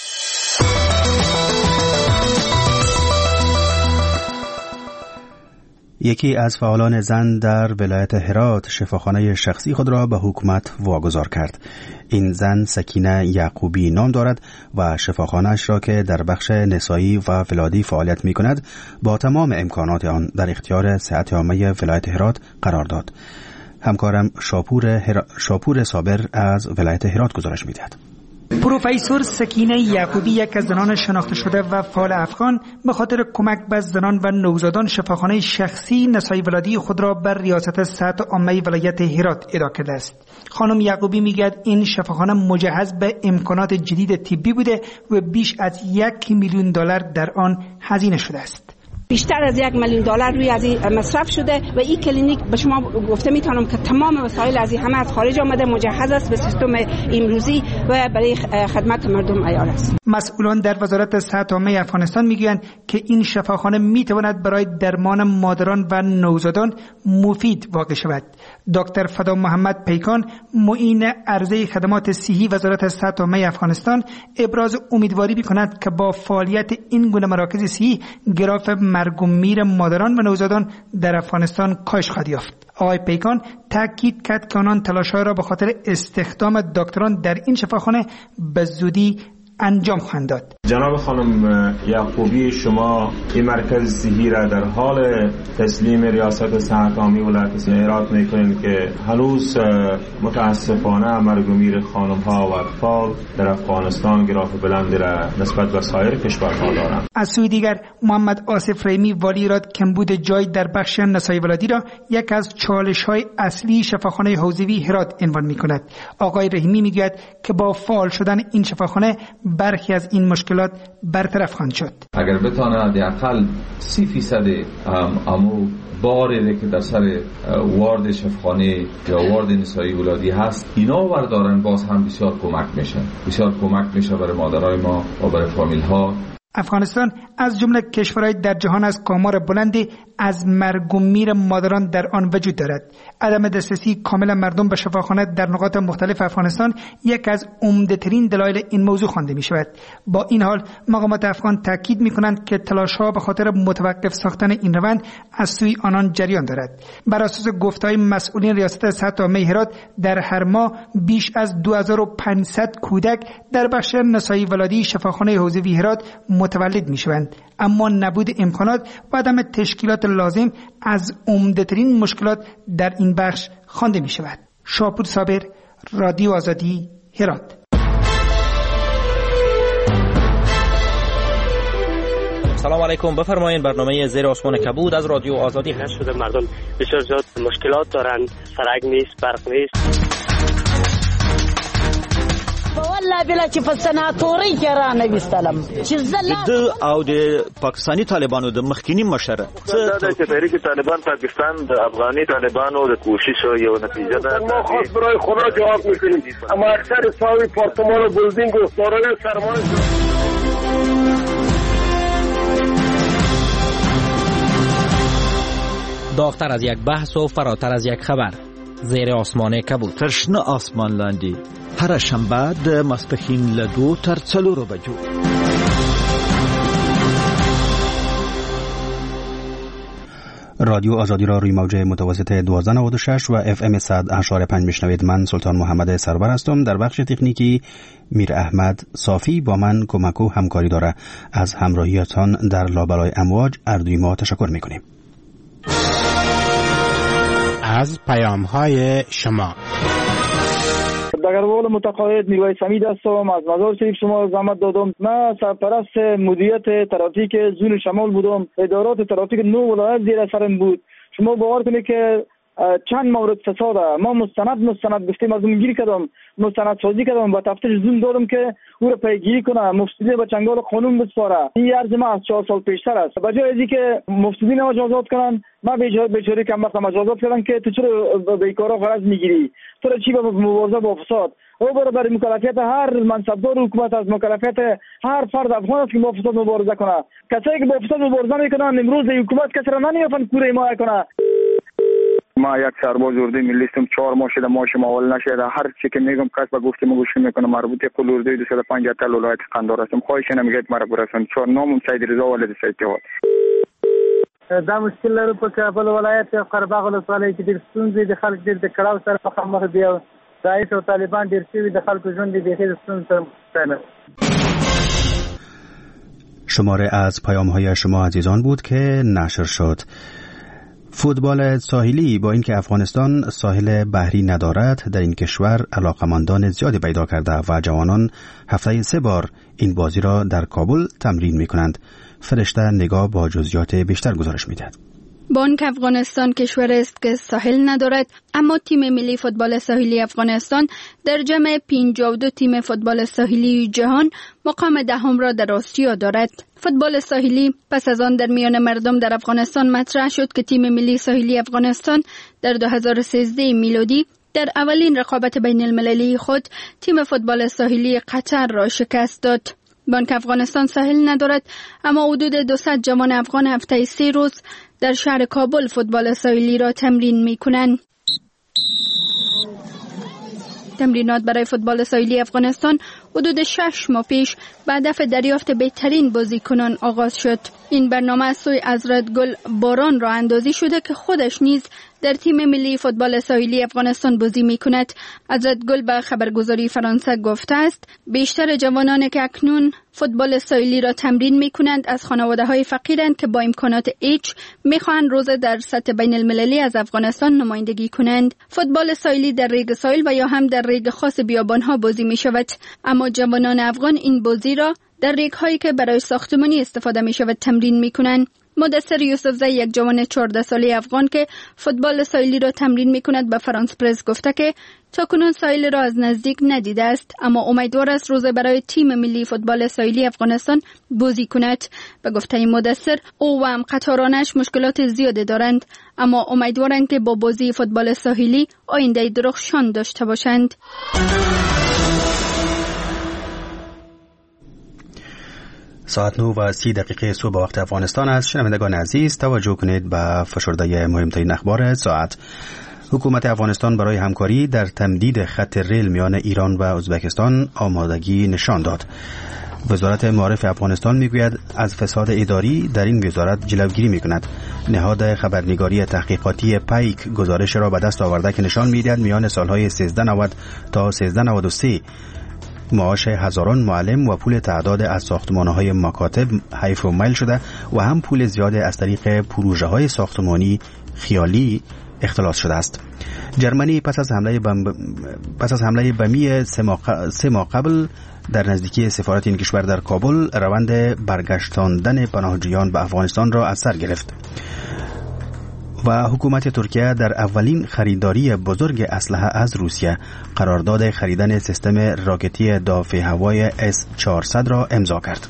یکی از فعالان زن در ولایت هرات شفاخانه شخصی خود را به حکومت واگذار کرد. این زن سکینه یعقوبی نام دارد و شفاخانه‌اش را که در بخش نسایی و ولادی فعالیت می کند با تمام امکانات آن در اختیار صحت عامه ولایت هرات قرار داد. همکارم شاپور صابر از ولایت هرات گزارش می دهد. پروفسور سکینه یعقوبی، یک از زنان شناخته شده و فعال افغان، به خاطر کمک به زنان و نوزادان شفاخانه شخصی نسایی ولادی خود را بر ریاست صحت عامه ولایت هرات اداره کرده است. خانم یعقوبی میگه این شفاخانه مجهز به امکانات جدید طبی بوده و بیش از $1 میلیون در آن هزینه شده است. بیشتر از $1 میلیون روی از این مصرف شده و این کلینیک به شما گفته میتونم که تمام وسایل از همه از خارج آمده، مجهز است به سیستم امروزی و برای خدمت مردم عیار است. مسئولان در وزارت صحت عامه افغانستان میگویند که این شفاخانه میتواند برای درمان مادران و نوزادان مفید واقع شود. دکتر فدا محمد پیکان، معین عرضه خدمات صحی وزارت صحت عامه افغانستان، ابراز امیدواری می‌کند که با فعالیت این گونه مراکز صحی گراف مرگ و میر مادران و نوزادان در افغانستان کاهش خواهد یافت. آقای پیکان تاکید کرد که آنان تلاش‌ها را به خاطر استخدام دکتران در این شفاخانه به زودی انجام خواهند داد. جناب خانم یعقوبی، شما این مرکز صحی را در حال تسلیم ریاست صحت عامه ولایت هرات میکنید که هنوز متاسفانه مرگ و میر خانم‌ها و اطفال در افغانستان گراف بلندی را نسبت به سایر کشورها دارند. از سوی دیگر محمد آصف رحیمی والی ایراد کمبود جای در بخش نسای ولادی را یک از چالش‌های اصلی شفاخانه حوزوی هرات عنوان می‌کند. آقای رحیمی میگوید که با فعال شدن این شفاخانه برخی از این مشکلات برطرف خواهند شد. اگر بتانه حداقل 30% امو باری که در سر وارد شفاخانه یا وارد نسایی ولادی هست اینا وردارن، باز هم بسیار کمک میشه برای مادرای ما و برای فامیل ها. افغانستان از جمله کشورهای در جهان از کامار بلندی از مرگ و میر مادران در آن وجود دارد. عدم دسترسی کامل مردم به شفاخانه در نقاط مختلف افغانستان یک از عمده‌ترین دلایل این موضوع خوانده می شود. با این حال مقامات افغان تاکید می کنند که تلاش‌ها به خاطر متوقف ساختن این روند از سوی آنان جریان دارد. بر اساس گفته‌های مسئولین ریاست صحت عامه هرات در هر ماه بیش از 2500 کودک در بخش نسایی ولادی شفاخانه حوزوی هرات متولد می شوند، اما نبود امکانات و عدم تشکیلات لازم از عمده‌ترین مشکلات در این بخش خوانده می شود. شاپور صابر، رادیو آزادی، هرات. سلام علیکم، بفرمایید. برنامه زیر آسمان کبود از رادیو آزادی هست. شده مردم بسیار زیاد مشکلات دارن، سرک نیست، برق نیست. والله بلا چې په سناتوري کې را نه وستلم چې د او د پاکستانی طالبانو د مخکینی مشر دا چې تحریک طالبان پاکستان د افغاني طالبانو د کوشش یو نتیجه ده. ما خاص برای خدا جواب میکنیم، اما اکثر ساوی پارتمان و بلدینگ و سارای سرمایه داغتر از یک بحث و فراتر از یک خبر. زیر آسمان کبود. ترشنه آسمان لاندی. هر شنبه د ماسپښین له 2 تر 4 بجو. رادیو آزادی را روی موج متوسط 1296 و اف ام 100.5 میشنوید. من سلطان محمد سرور هستم. در بخش تکنیکی میر احمد صافی با من کمک و همکاری داره. از همراهیتان در لابلای امواج اردوی ما تشکر میکنیم. از پیام‌های شما. دگربال متقاعد نیروی سمید هستم. از مزار شریف شما زحمت دادم. من سرپرست مدیریت ترافیک زون شمال بودم. ادارات ترافیک 9 ولایت زیر سرم بود. شما باور کنید که چند مورد فساد ما مستند گفتیم از اون گیری کردم، مستند سازی کردم و تفتیش زون دادم که او را پیگیری کنه، مفسدین به چنگال قانون بسپاره. این عرض ما از 4 سال پیشتر است. به جای اینکه مفسدین مجازات کنن، ما بیچاره کم وقت مجازات کردن که تو چرا بیکارا غرض میگیری، تو چی به مبارزه با فساد. او برای مکلفیت هر منصبدار حکومت از مکلفیت هر فرد افغان است که با فساد مبارزه کنه. کسایی که با فساد مبارزه میکنن امروز حکومت کسی را نمیافن کوره ما کنه. ما یک سرباز اردوی ملی هستم. 4 ماه شده ماش معول نشده. هر چی که میگم کس به گفتم گوش میکنه. مربوط به اردوی 250 تل ولایت قندهار هستم. خواهش نمیگید مرا برسون. 4 نامم سید رضا ولد سیدات. دا مشکل لرو په کابل ولایت او قرباغ ولسوالۍ کې ډېر ستونزې د خلک ډېر د کړاو سره مخامخ دي او داعش او طالبان ډېر شوي د خلکو ژوند د بېخي د ستونزو سره مخ. شماره از پیام‌های شما عزیزان بود که نشر شد. فوتبال ساحلی با اینکه افغانستان ساحل بحری ندارد در این کشور علاقمندان زیادی پیدا کرده و جوانان هفته‌ای 3 بار این بازی را در کابل تمرین می‌کنند. فرشته نگاه با جزئیات بیشتر گزارش می‌دهد. بانک افغانستان کشور است که ساحل ندارد، اما تیم ملی فوتبال ساحلی افغانستان در جمع 52 تیم فوتبال ساحلی جهان مقام دهم را در آسیا دارد. فوتبال ساحلی پس از آن در میان مردم در افغانستان مطرح شد که تیم ملی ساحلی افغانستان در 2013 میلادی در اولین رقابت بین المللی خود تیم فوتبال ساحلی قطر را شکست داد. بانک افغانستان ساحل ندارد، اما حدود 200 جوان افغان هفته 3 روز در شهر کابل فوتبال ساحلی را تمرین می کنند. تمرینات برای فوتبال ساحلی افغانستان حدود 6 ماه پیش به هدف دریافت بهترین بازیکنان آغاز شد. این برنامه از سوی حضرت گل باران راه اندازی شده که خودش نیز در تیم ملی فوتبال ساحلی افغانستان بازی می کند. حضرت گل به خبرگزاری فرانسه گفته است بیشتر جوانانی که اکنون فوتبال ساحلی را تمرین می کنند از خانواده های فقیرند که با امکانات هیچ می خواهند روز در سطح بین المللی از افغانستان نمایندگی کنند. فوتبال ساحلی در ریگ ساحل و یا هم در ریگ خاص بیابان ها بازی می شود، اما جوانان افغان این بازی را در ریگ هایی که برای ساختمانی استفاده می شود تمرین می کنند. مدثر یوسفزی، یک جوان 14 ساله افغان که فوتبال ساحلی را تمرین می کند، به فرانس پرس گفته که تاکنون ساحل را از نزدیک ندیده است، اما امیدوار است روز برای تیم ملی فوتبال ساحلی افغانستان بازی کند. به گفته مدثر او و هم قطارانش مشکلات زیاده دارند، اما امیدوارند که با بازی فوتبال ساحلی آینده درخشان داشته باشند. ساعت 9:30 صبح وقت افغانستان است. شنوندگان عزیز توجه کنید به فشرده مهمترین اخبار ساعت. حکومت افغانستان برای همکاری در تمدید خط ریل میان ایران و ازبکستان آمادگی نشان داد. وزارت معارف افغانستان میگوید از فساد اداری در این وزارت جلوگیری میکند. نهاد خبرنگاری تحقیقاتی پیک گزارش را به دست آورده که نشان میدهد میان سالهای 1390 تا 1393 معاش هزاران معلم و پول تعداد از ساختمان‌های مکاتب حیف و میل شده و هم پول زیاد از طریق پروژه‌های ساختمانی خیالی اختلاس شده است. جرمنی پس از حمله بمی 3 ماه قبل در نزدیکی سفارت این کشور در کابل روند برگشتاندن پناهجویان به افغانستان را از سر گرفت. و حکومت ترکیه در اولین خریداری بزرگ اسلحه از روسیه قرارداد خریدن سیستم راکتی دافع هوای S-400 را امضا کرد.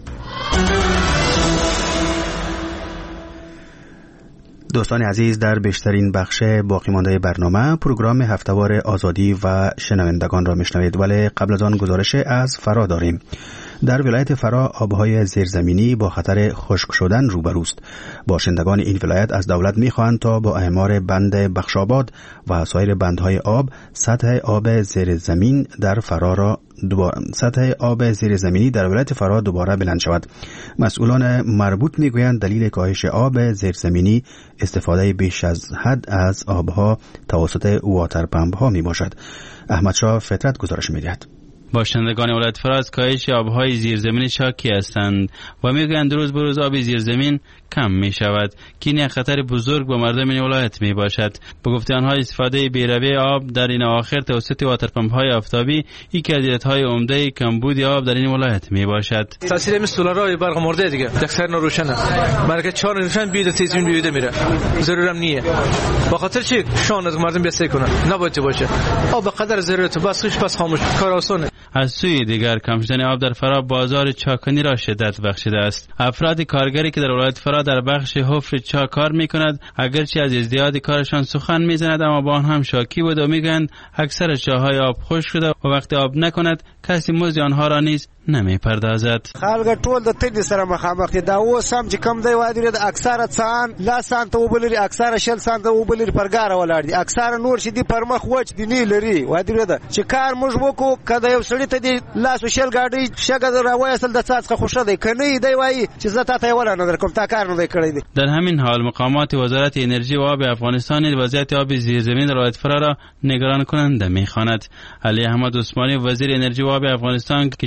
دوستان عزیز، در بیشترین بخش باقی مانده برنامه پروگرام هفتهوار آزادی و شنوندگان را میشنوید، ولی قبل از آن گزارش از فرا داریم. در ولایت فرا آبهای زیرزمینی با خطر خشک شدن روبروست. باشندگان این ولایت از دولت می‌خواهند تا با اعمار بند بخشاباد و سایر بندهای آب سطح آب زیرزمینی در ولایت فرا دوباره بلند شود. مسئولان مربوط میگویند دلیل کاهش آب زیرزمینی استفاده بیش از حد از آبها توسط واترپمپ ها می باشد. احمدشاه فطرت گزارش می‌دهد. باشندگان ولایت فرا از کاهش آبهای زیرزمینی شاکی هستند و میگویند روز به روز آب زیرزمین کم می شود که این خطر بزرگ به مردم این ولایت می باشد. به گفته آنها استفاده بی‌رویه آب در این اواخر توسط واترپمپ های آفتابی یکی از علتهای عمده کمبود آب در این ولایت می باشد. تاثیر این سولارهای برق مرده دیگه اکثر روشنه، برای 4 روشن بیاد تیزین بیوده میره، ضرورم نیه. با خاطر چی شان از مردم بیسته کنه نباید باشه. آب به قدر ضرورت بس خاموش کار آسونه. از سوی دیگر کم شدن آب در فرا بازار چاکنی را شدت بخشیده است. افراد کارگری که در ولایت فرا در بخش حفر چا کار می‌کند اگرچه از ازدیاد کارشان سخن می‌زند، اما با آن هم شاکی بود و میگویند اکثر چاهای آب خشک شده و وقتی آب نکند کسی مزد آنها را نیز نمی پردازد. خلک ټول د تندې سره مخامخ دي. دا اوس هم چې کم دی وادي د اکثره څان لا سان ته وبلري، اکثره شل سان ته وبلري پرګار ولاړ دي، اکثره نور شي دي پر مخ وچ دي نه لري وادي د چې کار موږ وکړو کله یو سړی ته دی لاس شل گاډي شګه راوي اصل د څاڅه خوشا دی کني دی وایي چې زتا ته ولا نه کوم تا کار نه دی کړی دی. در همین حال مقامات وزارت انرژی و آب افغانستان وضعیت آب زیرزمین در ولایت فرا را نگران کننده می‌خواند. علی احمد عثمانی وزیر انرژی و آب افغانستان که چند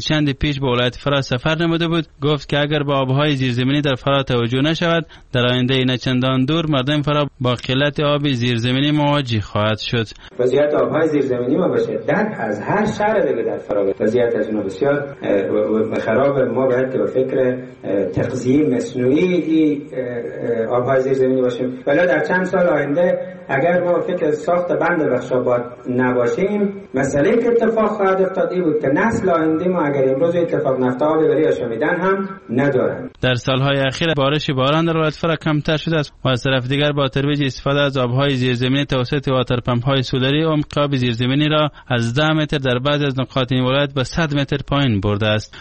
پیش به ولایت فرا سفر نموده بود. گفت که اگر به آبهای زیرزمینی در فرا توجه نشود، در آینده نه چندان دور مردم فرا با قلت آب زیرزمینی مواجه خواهد شد. وضعیت آبهای زیرزمینی ما به شدت از هر شهر دیگه در فرا وضعیت از اون بسیار خراب. ما باید که به فکر تغذیه مصنوعی آبهای زیرزمینی باشیم. ولی در چند سال آینده اگر ما فکر ساخت بند بخشاباد نباشیم، مسئله که اتفاق خواهد افتاد این بود که نسل آینده ما اگر امروز اتفاق نفته آب برای آشامیدن هم ندارند. در سالهای اخیر بارش باران در ولایت فرا کمتر شده است و از طرف دیگر با ترویج استفاده از آبهای زیرزمینی توسط واترپمپ‌های سولری عمق آب زیرزمینی را از 10 متر در بعضی از نقاط این ولایت به 100 متر پایین برده است.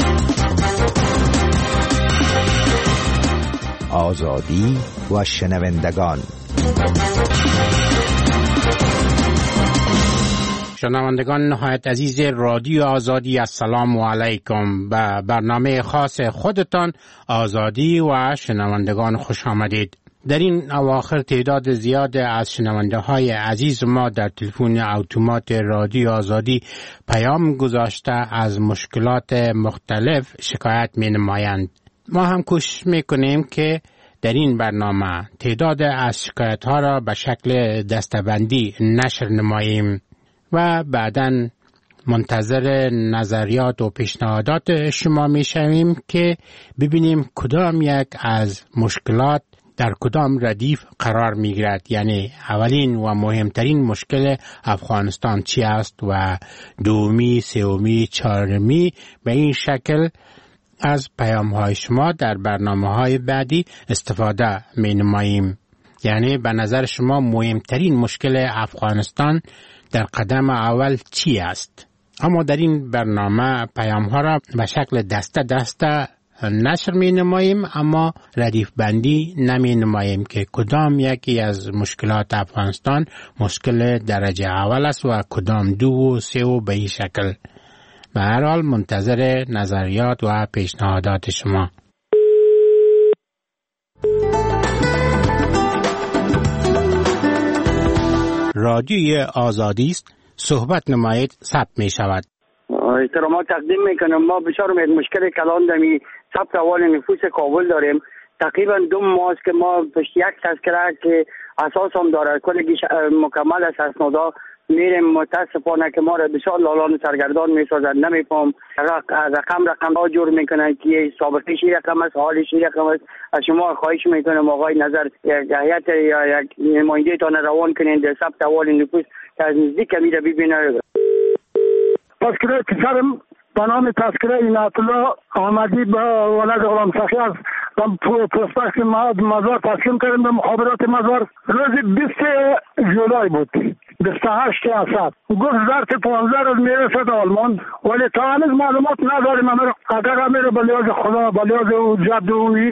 آزادی و شنوندگان. شنوندگان نهایت عزیز رادیو آزادی، السلام علیکم. به برنامه خاص خودتان آزادی و شنوندگان خوش آمدید. در این اواخر تعداد زیاد از شنونده های عزیز ما در تلفن اتومات رادیو آزادی پیام گذاشته از مشکلات مختلف شکایت می نمایند. ما هم کوشش می کنیم که در این برنامه تعداد از شکایت ها را به شکل دسته‌بندی نشر نماییم و بعداً منتظر نظریات و پیشنهادات شما می شویم که ببینیم کدام یک از مشکلات در کدام ردیف قرار می گیرد. یعنی اولین و مهمترین مشکل افغانستان چی است و دومی، سومی، چهارمی. به این شکل از پیام های شما در برنامه های بعدی استفاده می نماییم. یعنی به نظر شما مهمترین مشکل افغانستان در قدم اول چی است؟ اما در این برنامه پیام ها را به شکل دسته نشر می نماییم، اما ردیف بندی نمی نماییم که کدام یکی از مشکلات افغانستان مشکل درجه اول است و کدام 2 و 3 و به این شکل. به هر حال منتظر نظریات و پیشنهادات شما. رادیوی آزادی است، صحبت نمایید، ثبت می شود. احترامات تقدیم میکنم. ما بسیار مشکل کلان دمی ثبت احوال نفوس کابل داریم. تقریبا 2 ماه است که ما پشت یک تذکره که اساس هم داره کلگی مکمل است اسنادا میریم. متاسفانه که ما را بسیار لالان سرگردان میسازند. نمیفهم رقم ها جور میکنن که سابقه شی رقم است، حال شی رقم است. از شما خواهش میکنم آقای نظر یک هیئت یا یک نماینده تان روان کنین در ثبت احوال نفوس که از نزدیک میره ببینه. تذکره پسرم به نام تذکره عنایت الله احمدی به ولد غلام سخی است. پروسپکت مزار تسلیم کردیم به مخابرات مزار. روز 20 جولای بود، 28 اسد. گفت ظرف 15 روز میرسد آلمان، ولی تا هنوز معلومات نداریم. اگر میره به لحاظ خدا، به لحاظ جد اومی.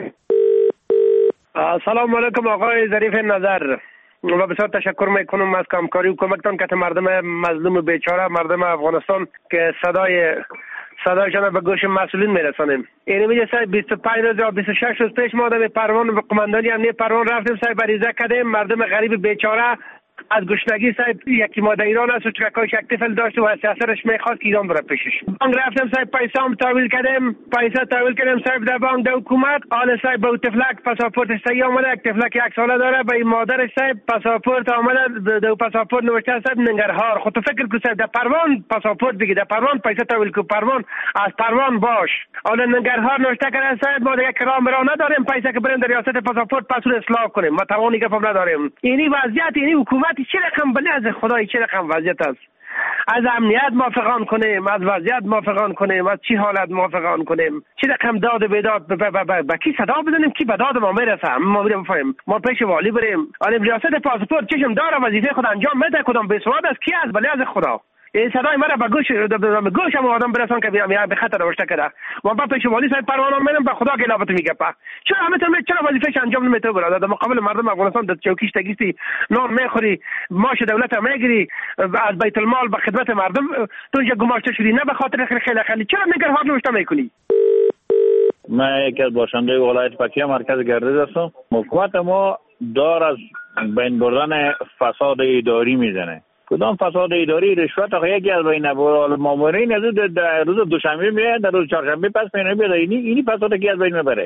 سلام علیکم آقای ظریف نظر و بسیار تشکر میکنم از همکاری و کمکتان که مردم مظلوم بیچاره، مردم افغانستان که صدایشان به گوش مسئولین میرسانیم. اینو میگه صاحب 25 روز یا 26 روز پیش ما در پروان قماندانی امنیت پروان رفتیم صاحب بریزه کردیم. مردم غریب بیچاره از گشنگی صاحب یکی ماده ایران است و چکاش یک طفل داشت و سیاستش میخواست که ایران بره پیشش. بانک رفتم صاحب پیسه هم تحویل کردیم صاحب در بانک در حکومت. آن صاحب به تفلک پاسپورتش صحیح آمده، یک تفلک 1 ساله داره. به مادرش صاحب پاسپورت آمده، در پاسپورت نوشته صاحب ننگرهار. خود تو فکر کن صاحب در پروان پاسپورت بگی، در پروان پیسه تحویل کو، پروان از پروان باش. آن ننگرهار نوشته کردن صاحب ما دیگه کرام را نداریم، پیسه که بریم در ریاست پاسپورت پاسپورت اصلاح کنیم، ما توانی که فهم نداریم. اینی وضعیت، اینی حکومت چه رقم بله از خدای چه رقم وضعیت است. از امنیت موافقان کنیم، از وضعیت موافقان کنیم، از چی حالت موافقان کنیم، چه رقم داد و بیداد به کی صدا بزنیم کی به داد ما میرسه. ما میریم فهم ما پیش والی بریم، آن ریاست پاسپورت چشم داره وظیفه خود انجام میده، کدام بیسواد است کی از بله از خدا. این صدای مرا به گوشم آدم برسان که به خطر روشته کرده. ما با پیش والی صاحب پروانه میرم به خدا گلابت میگه پا چرا چرا وظیفه‌اش انجام نمیده برادر؟ در مقابل مردم افغانستان در چوکیش تگیستی نان میخوری، ماش دولت میگیری، از بیت المال به خدمت مردم تو اینجا گماشته شدی، نه به خاطر خیلی چرا نگرهار نوشته میکنی؟ من یکی از باشنده ولایت پکتیا مرکز گردش هستم. حکومت ما دار از بین بردن فساد اداری میزنه. کدام فساد اداری رشوت آخه یکی از بین مامورین از روز دوشنبه میاد در روز چهارشنبه پس میاد اینی فساد کی از بین میبره.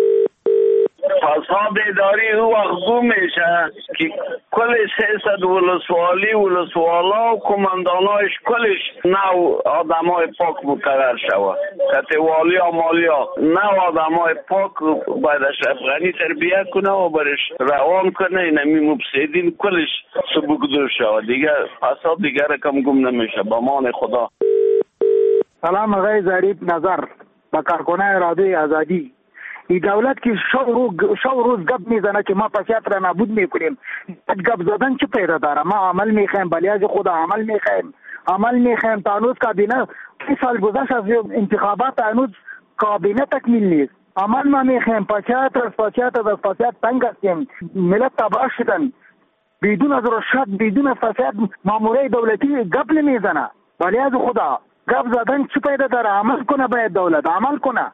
فساد اداری او وقت میشه که کل 300 ولسوالا و کمانداناش کلش نو آدمای پاک مقرر شود. کتوالی و مالیا نو آدمای پاک باید اشرف غنی تربیت کنه و برش روان کنه. اینمی مفسدین کلش سبکدور شود. دیگه فساد دیگه رقم گم نمیشه با مان خدا. سلام آقای ظریف نظر با کارکنان رادیوی آزادی. این دولت که شو روز گپ میزنه که ما پسیات را نابود میکنیم. گپ زدن چه پیدا داره؟ ما عمل میخوایم، بلیاج خدا عمل میخوایم. تا هنوز کابینه 3 سال گذشت از انتخابات، هنوز کابینه تکمیل نیست. عمل ما میخوایم. پسیات تنگ هستیم. ملت تباه شدن. بدون از رشوت، بدون فساد مامورای دولتی گپ نمیزنه. بلیاج خدا گپ زدن چه پیدا داره؟ عمل کنه، باید دولت عمل کنه.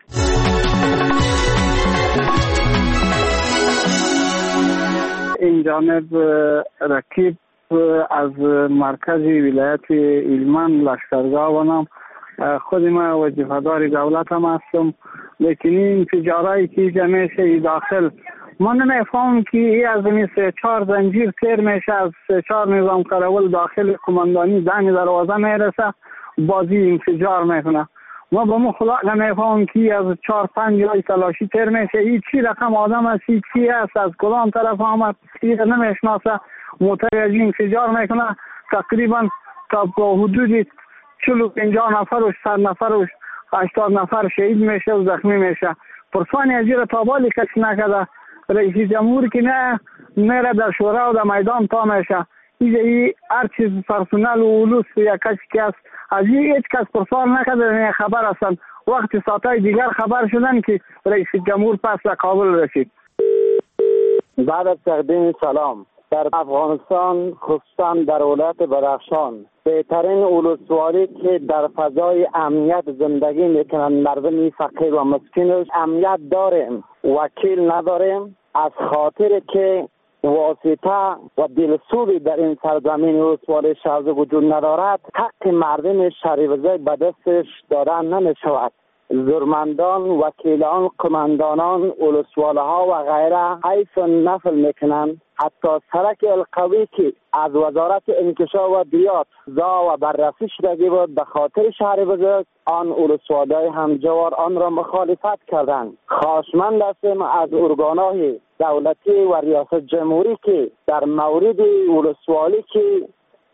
این جانب رکیب از مرکز ولایت ایلمان لشکرگاه ونم. خود ما وظیفه‌دار دولت هم هستم، لیکن این تجارایی که جمعیشه داخل من نمیفهم که ای از این 3-4 زنجیر سیر میشه، از 3-4 نظام کارول داخل کماندانی دانی دروازه میرسه، بازی انفجار میکنه. ما با من خدا نمیفهم که از 4-5 جای تلاشی تر میشه. این چی رقم آدم است، چی است، از کدام طرف آمد این نمیشناسه. موتر از این انفجار میکنه. تقریبا تا حدود 40-50 نفر و 100 نفر و 80 نفر شهید میشه و زخمی میشه. پرسانی از این تابالی کسی نکده. رئیس جمهور که نه میره در شورا و در میدان تا میشه. این هر چیز پرسنل و اولوس یا کسی که است از این هیچ کس پرسان نکرده، خبر هستن. وقتی ساعتهای دیگر خبر شدن که رئیس جمهور پس به کابل رسید. بعد از تقدیم سلام، در افغانستان خصوصا در ولایت بدخشان بهترین ولسوالی که در فضای امنیت زندگی میکنن مردم فقیر و مسکینش امنیت داریم، وکیل نداریم، از خاطر که واسطه و دلسوزی در این سرزمین ولسوالی شهر وجود ندارد، حق مردم شهریورزی به دستش دادن نمی شود. زورمندان، وکیلان، قماندانان، ولسوالها و غیره حیف نفل میکنند. حتی سرک القوی که از وزارت انکشاف و دیات زا و بررسی شدگی بود به خاطر شهر بزرگ، آن ولسوالای همجوار آن را مخالفت کردند. خواهشمند هستیم از ارگانهای دولتی و ریاست جمهوری که در مورد ولسوالی که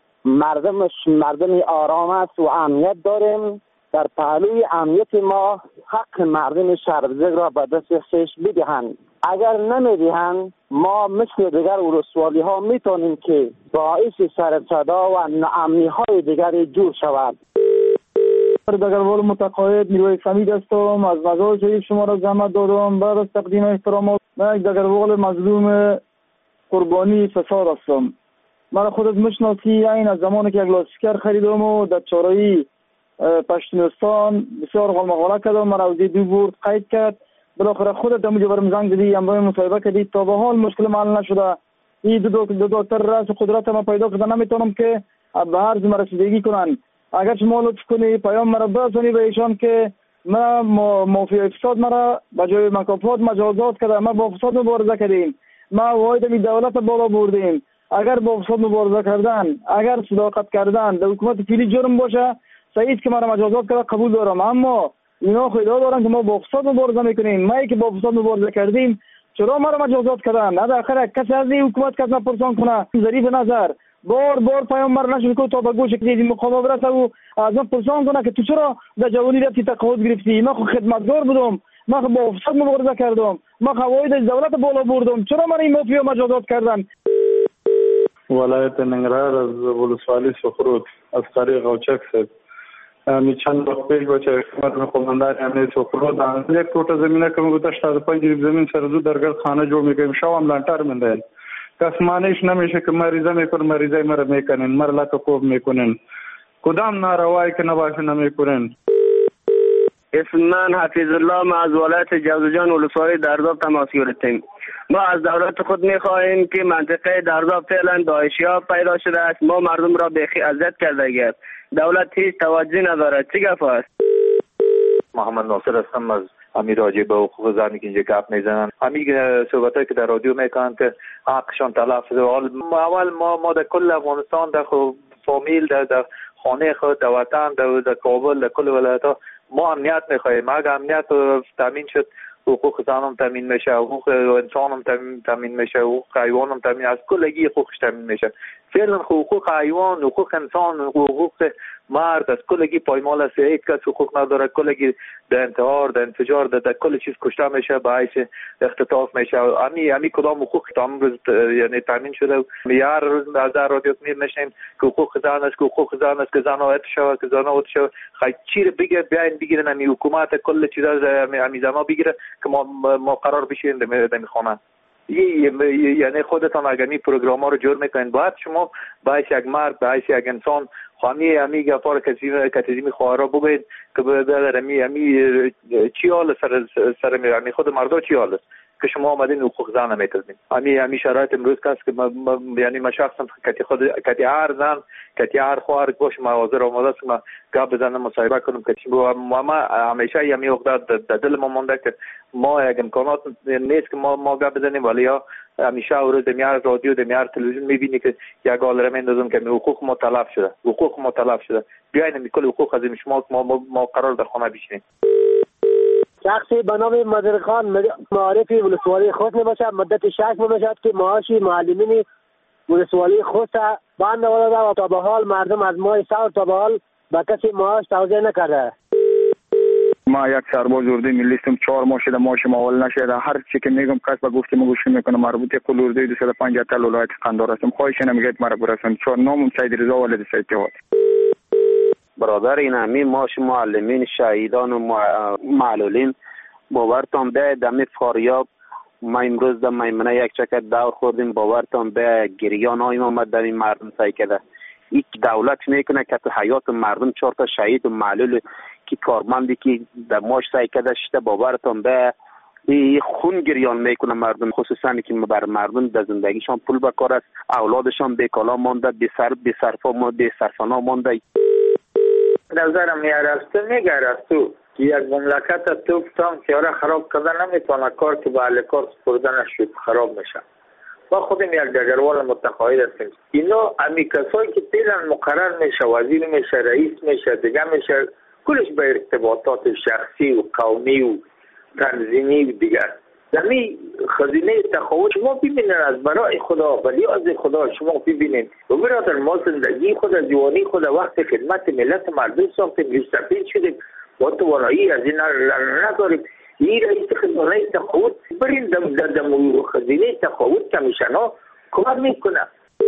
مردم آرام است و امنیت داریم، در پهلوی امنیت ما حق مردم شهربزرگ را به دست خویش بدهند. اگر نمیدهند ما مثل دیگر ولسوالی ها میتونیم که باعث سرصدا و ناامنی های دیگری جور شود. دگربال متقاعد نیروی سمید هستم، از مزار شریف شما را زحمت دادم. بعد از تقدیم احترامات، من یک دگربال مظلوم قربانی فساد هستم. من خودت میشناسی، این از زمانی که یک لاسیکر خریدم و در چهارراه پشتونستان بسیار غلمغاله کردم، من از 2 برد قید کرد. بالاخره خودت همونجا برم زنگ زدی، امروز مصاحبه کردی، تا به حال مشکل حل نشده. این دو دکتر راز قدرت ما پیدا کردن، نمیتونم که به هر زمره رسیدگی کنن. اگر شما لطف کنی پیام مرا برسونی به ایشان که من مافیا فساد مرا به جای مکافات مجازات کرده. ما با فساد مبارزه کردیم، ما واحد می دولت بالا بردیم. اگر با فساد مبارزه کردن، اگر صداقت کردن در حکومت فعلی جرم باشه، صحیح که مرا مجازات کرده قبول دارم. اما اینا خیلی دارن که ما با فساد مبارزه میکنیم. ما که با فساد مبارزه کردیم چرا مرا مجازات کردن؟ نه آخر کسی از این حکومت کس نپرسان کنه. ظریف نظر بار پیام مرا نشد که تا به گوش کسی مقام برسه و از من پرسان کنه که تو چرا در جوانی رفتی تقاعد گرفتی؟ ما خدمتگار بودم، ما با فساد مبارزه کردم، ما قواعد دولت بالا بردم، چرا مرا این مافیا مجازات کردن؟ ولایت ننگرهار از ولسوالی سخرود از طریق اوچک صاحب چند وقت پیش بچه حکومت قماندان امنیت سخرود یک ټوټه زمینه کوم گذاشت از 5 زمین سر زود درگاه خانه جوړ میکنیم شوام لانتر مندن کس مانیش نمیشه که مریضه میکن مریضه مرا میکنین مر لکه کوب میکنین کدام ناروایی که نباشه نمیکنین. اسم من حفیظ الله، ما از ولایت جوزجان ولسوالی درداب تماس گرفتیم. ما از دولت خود می‌خواهیم که منطقه درداب فعلا داعشی‌ها پیدا شده است، ما مردم را بیخی اذیت کرده است، دولت هیچ توجهی ندارد. چه گپ است؟ محمد ناصر هستم از امیر راجع به حقوق زنی که اینجا گپ میزنن. همین صحبتایی که در رادیو میکنن که حقشان تلف شده. اول ما در کل افغانستان در فامیل در خانه خود در وطن در کابل در کل ولایت‌ها ما امنیت میخواهیم. اگر امنیت تامین شد حقوق زن هم تامین میشه، حقوق انسان هم تامین میشه، حقوق حیوان هم تامین، از کلگی حقوقش تامین میشه. فعلا حقوق حیوان، حقوق انسان، حقوق مرد از کلگی پایمال است. هیچ کس حقوق نداره. کلگی در انتحار، در انفجار، در کل چیز کشته میشه، باعث اختطاف میشه. امی کدام حقوق تامین یعنی تامین شده. هر روز از در رادیو میشنیم که حقوق زن است، که حقوق زن است، که زن ها شود، که زن ها شود. خیلی چیره بگیرن امی حکومت کل چیزا امی زنا بگیره که ما قرار بشیم در خانه. یعنی خودتان اگر این پروگرام ها رو جور میکنین، باید شما باعث یک مرد، باعث یک انسان همی گفار کتیزمی خواهر را بگوید که بدر همی چی حال سر میرانی خود مردا چی حال است که شما آمدین حقوق زن نمیتونین. همی شرایط امروز کس که یعنی من شخصا کتی هر زن کتی هر خواهر باش ما حاضر آماده است ما گپ بزنم مصاحبه کنم که ما همیشه همی عقده در دل ما مونده که ما یک امکانات نیست که ما گپ بزنیم، ولی همیشه روز در رادیو در تلویزیون میبینی که یک عالمه میندازن که حقوق ما تلف شده، حقوق ما تلف شده. بیاین میکل حقوق از شما ما قرار در خانه بشینیم. شخصی به نام مدرخان معارفی ولسوالی خود نباشد، مدت 6 ماه باشد که معاشی معلمین ولسوالی خود بند آورده و تا به حال مردم از ماه سال تا به حال به کسی معاش توزیع نکرده. ما یک سرباز اردوی ملی هستم، 4 ماه شده معاش معول نشده. هر چی که میگم کس به گفتم گوش میکنه. مربوط کل اردوی 250 تل ولایت قندهار هستم. خواهش نمیگید مرا برسن. 4 نامم سید رضا ولد سید جواد. برادر این همین معاش معلمین شهیدان و معلولین باورتان به دم فاریاب ما امروز در میمنه یک چکت دور خوردیم. باورتان به گریان های آمد در این مردم سعی کرده. یک دولت میکنه که تو حیات مردم 4 تا شهید و معلول که کارمندی که در معاش سعی کرده شده باورتان به خون گریان میکنه مردم، خصوصا که بر مردم در زندگیشان پول بکار است، اولادشان بیکالا مانده، بی صرفانا مانده. نظرم یارستو میگرستو که یک مملکت توفتان که آره خراب کردن نمیتونه کار که به اهل کار سپردنش شد خراب میشه. ما خودم یک دگروال متقاعد هستیم. اینا امی کسایی که پیلن مقرر میشه، وزیر میشه، رئیس میشه، دیگه میشه، کلش به ارتباطات شخصی و قومی و تنظیمی و دیگر. زمین خزینه تخوش ما ببینین از برای خدا ولی از خدا شما ببینین و برادر ما زندگی خود از جوانی خود وقت خدمت ملت مردم ساختیم، لیستفید شدیم با توانایی از این نداریم. این رئیس خزانه تخوت برین در خزینه تخوت کمیشن ها کمک میکنه.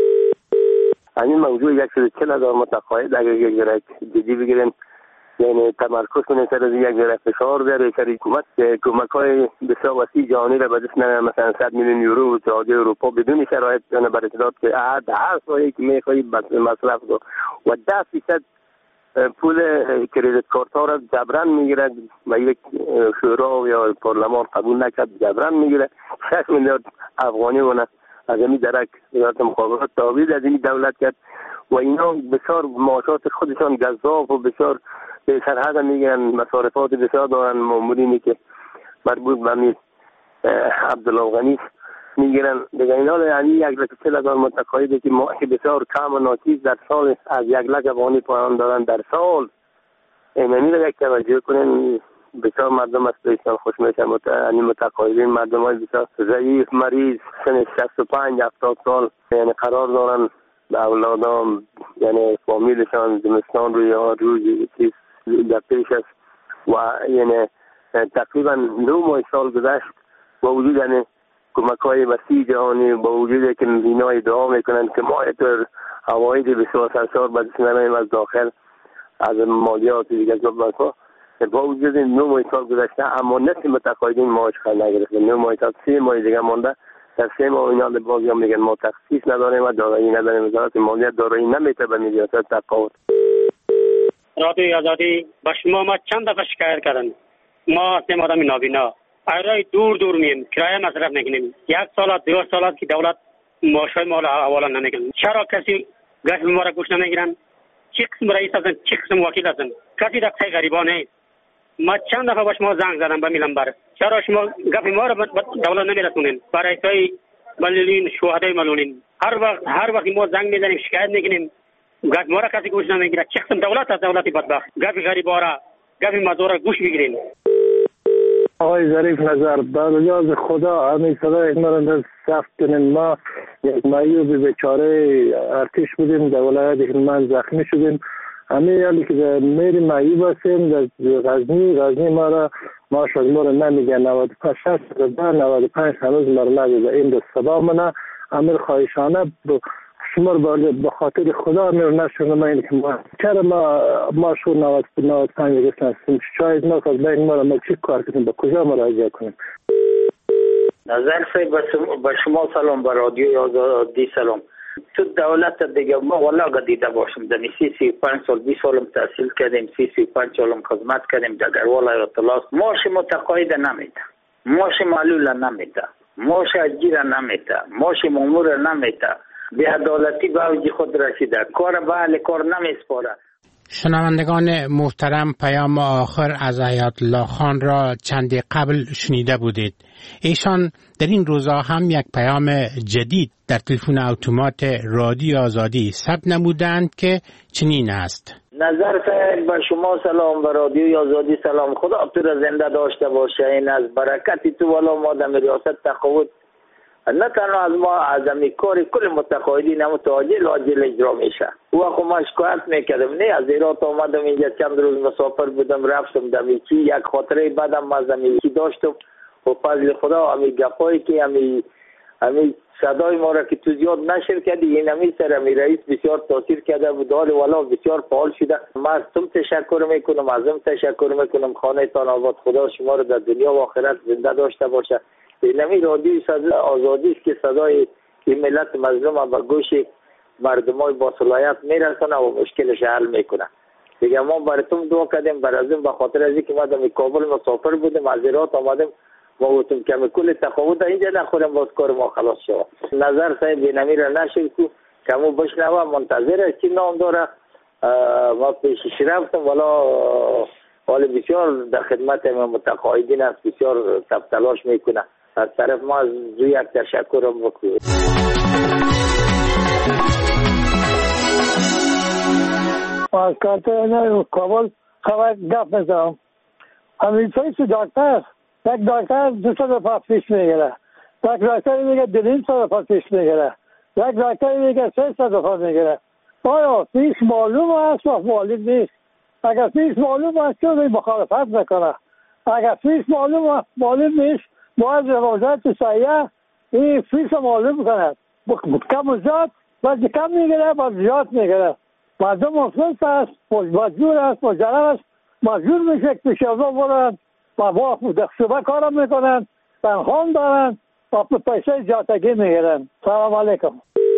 همین موضوع 140,000 متقاعد اگر یک ذره جدی بگیریم، یعنی تمرکز کنه سر از یک ذره فشار بیاره سر حکومت، کمک‌های بسیار وسیع جهانی را به دست نمیاره، مثلا 100 میلیون یورو اتحادیه اروپا بدون شرایط بر اعتداد که هر سایه‌ای که می‌خوای مصرف کن و 10% پول کریدیت کارت ها را جبران میگیره و یک شورا یا پارلمان قبول نکرد جبران میگیره. 6 میلیارد افغانی ونه از این درک وزارت مخابرات تابید از این دولت کرد و اینا بسیار معاشات خودشان گزاف و بسیار به سرحد میگیرن، مصارفات بسیار دارن. مامورینی که مربوط به عبدالله غنی میگیرن دیگه. اینا یعنی 140,000 متقاعدی که ماهی بسیار کم و ناچیز در سال از 1,00,000 افغانی پایان دارن در سال. اینمی را یک توجه کنین، بسیار مردم از ایشان خوش میشن. یعنی متقاعدین مردم های بسیار ضعیف، مریض، سن 65-70 سال یعنی قرار دارن به اولادان، یعنی فامیلشان زمستان روی چیز در پیش است و یعنی تقریبا 9 ماه سال گذشت با وجود یعنی کمک‌های وسیع جهانی، با وجودی که اینا ادعا میکنن که ما اینطور عواید بسیار سرشار به دست میاریم از داخل از مالیات دیگه از بانک‌ها، با وجود 9 ماه سال گذشته اما نصف متقاعدین معاش نگرفتن. 9 ماه تا 3 ماه دیگه مونده. در 3 ماه اینا باز میگن ما تخصیص نداریم و دارایی نداریم. وزارت مالیات دارایی نمیته به میلیارد تقاعد. رادیوی آزادی به شما ما چند دفعه شکایت کردم. ما هستیم آدم نابینا، ایرای دور دور میم، کرایه مصرف نکنیم. 1 سال 2 سال که دولت معاشای ما را حواله نمیکنه. چرا کسی گپ ما را گوش نمیگیرن؟ چه قسم رئیس هستن، چه قسم وکیل هستن؟ کسی دقیق غریبانه است. ما چند دفعه با شما زنگ زدم به میلمبر، چرا شما گپ ما را دولت نمیرسونین؟ برای تای ملولین، شهدای ملولین هر وقت ما زنگ میزنیم شکایت میکنیم، گپ ما را کسی گوش نمیگیره. چه قسم دولت است؟ دولت بدبخت. گپ غریبا را، گپ مزدور را گوش بگیرین. آقای ظریف نظر با اجاز خدا همین صدای ما را ثبت کنین. ما یک معیوب بیچاره ارتش بودیم در ولایت هلمند زخمی شدیم. همین حالی که میری معیوب هستیم در غزنی ما شد ما را نمیگه 95 95 هنوز ما نمیگه. این دو سبا منه امیر خواهشانه شما به خاطر خدا امیر نشونه ما این که ما چرا ما شور 95 هستیم شاید ما که بین ما چی کار کنیم به کجا مراجعه کنیم. نظر صاحب به شما سلام، به رادیوی آزادی سلام. تو دولت دیگه ما والا دیده باشم در 35 سال 20 سالم تحصیل کردیم، 35 سالم خدمت کردیم در گروال ایالت. ماش متقاعد نمیده، ماش معلول نمیده، ماش اجیر نمیده، ماش مامور نمیده. به عدالتی به اوج خود رسیده، کار به اهل کار نمیسپاره. شنوندگان محترم، پیام آخر از آیت الله خان را چند قبل شنیده بودید. ایشان در این روزها هم یک پیام جدید در تلفن اتومات رادیو آزادی ثبت نمودند که چنین است: نظر صاحب به شما سلام، به رادیوی آزادی سلام. خدا تو را زنده داشته باشه. این از برکت تو والا ما در ریاست تقاعد نه تنها از ما از کار کل متقاعدین متعاجل عاجل اجرا میشه. و ما شکایت میکردم، نه از ایرات آمدم اینجا چند روز مسافر بودم رفتم دمیچی، یک خاطره بعدم از دمیچی داشتم و فضل خدا همی گپایی که همی صدای ما را که تو زیاد نشر کردی این همی سر همی رئیس بسیار تاثیر کرده بود. حال والا بسیار فعال شده. ما از تم تشکر میکنم، ازم تشکر میکنم. خانه تان آباد، خدا شما را در دنیا و آخرت زنده داشته باشه. اینمی رادیوی آزادی است که صدای این ملت مظلوم به گوش مردمای با صلاحیت میرسونه و مشکلش حل میکنه. دیگه ما براتون دعا کردیم، برازم به خاطر از اینکه ما در کابل مسافر بودیم از ایرات آمدیم ما گفتم که کل تقاعد اینجا نخوریم باز کار ما خلاص شود. نظر صاحب اینمی را نشر کو کمو بشنوه منتظر چی نام داره. ما پیشش رفتم والا حال بسیار در خدمت متقاعدین است، بسیار تلاش میکنه. از طرف ما از یک تشکرم بکنیم. از کارتون کابل خبر گپ میزنم. همین فیس دکتر یک دکتر 200 پیش میگیره، یک دکتر میگه 200 پیش میگیره، یک دکتر میگه 300 میگیره. آیا فیس معلوم است و معلوم نیست؟ اگر فیس معلوم است چون مخالفت نکنه، اگر فیس معلوم نیست باید وزارت صحیح این فیس معلوم کند. کم و زیاد بعد کم میگیره بعد زیاد میگیره. مردم مفلس است، مجبور است، مجرد است، مجبور میشه که پیش از آن برن و با دخشوبه کارم میکنن، پنهان دارن و پیسه جاتگی میگیرن. سلام علیکم.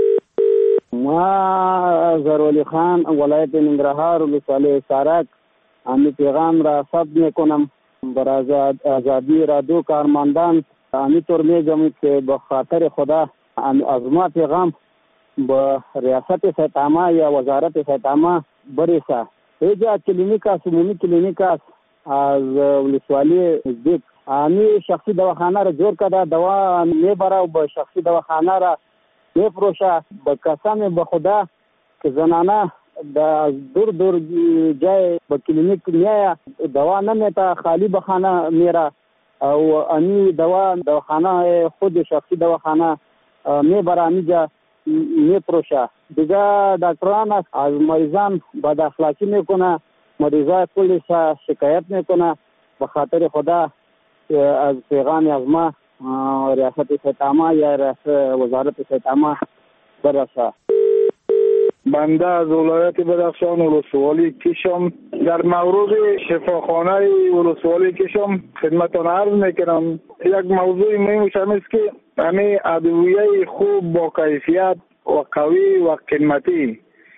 ما زرولی خان ولایت ننگرهار ولسوالی سارک امی پیغام را ثبت میکنم برای آزادی رادیو کارمندان. همینطور میگم که به خاطر خدا از ما پیغام به ریاست سیتاما یا وزارت سیتاما بریسه. اینجا کلینیک است، عمومی کلینیک است از ولسوالی نزدیک. امی شخصی دواخانه را جور کرده، دوا میبره و به شخصی دواخانه را میفروشه. به قسم به خدا که زنانه از دور جای به کلینیک میایه، دوا نمیته، خالی به خانه میره او امی دواخانه خود شخصی دواخانه میبره امیجا میفروشه. دیگه دکتران از مریضان بد اخلاقی میکنه، مریضای پلیس شکایت میکنه. به خاطر خدا از پیغام از ما ریاست سیتاما یا وزارت سیتاما برسه. بنده از ولایت بدخشان ولسوالی کشم در مورد شفاخانه ولسوالی کشم خدمتان عرض میکنم. یک موضوع مهمش است که همه ادویه خوب با کیفیت و قوی و قیمتی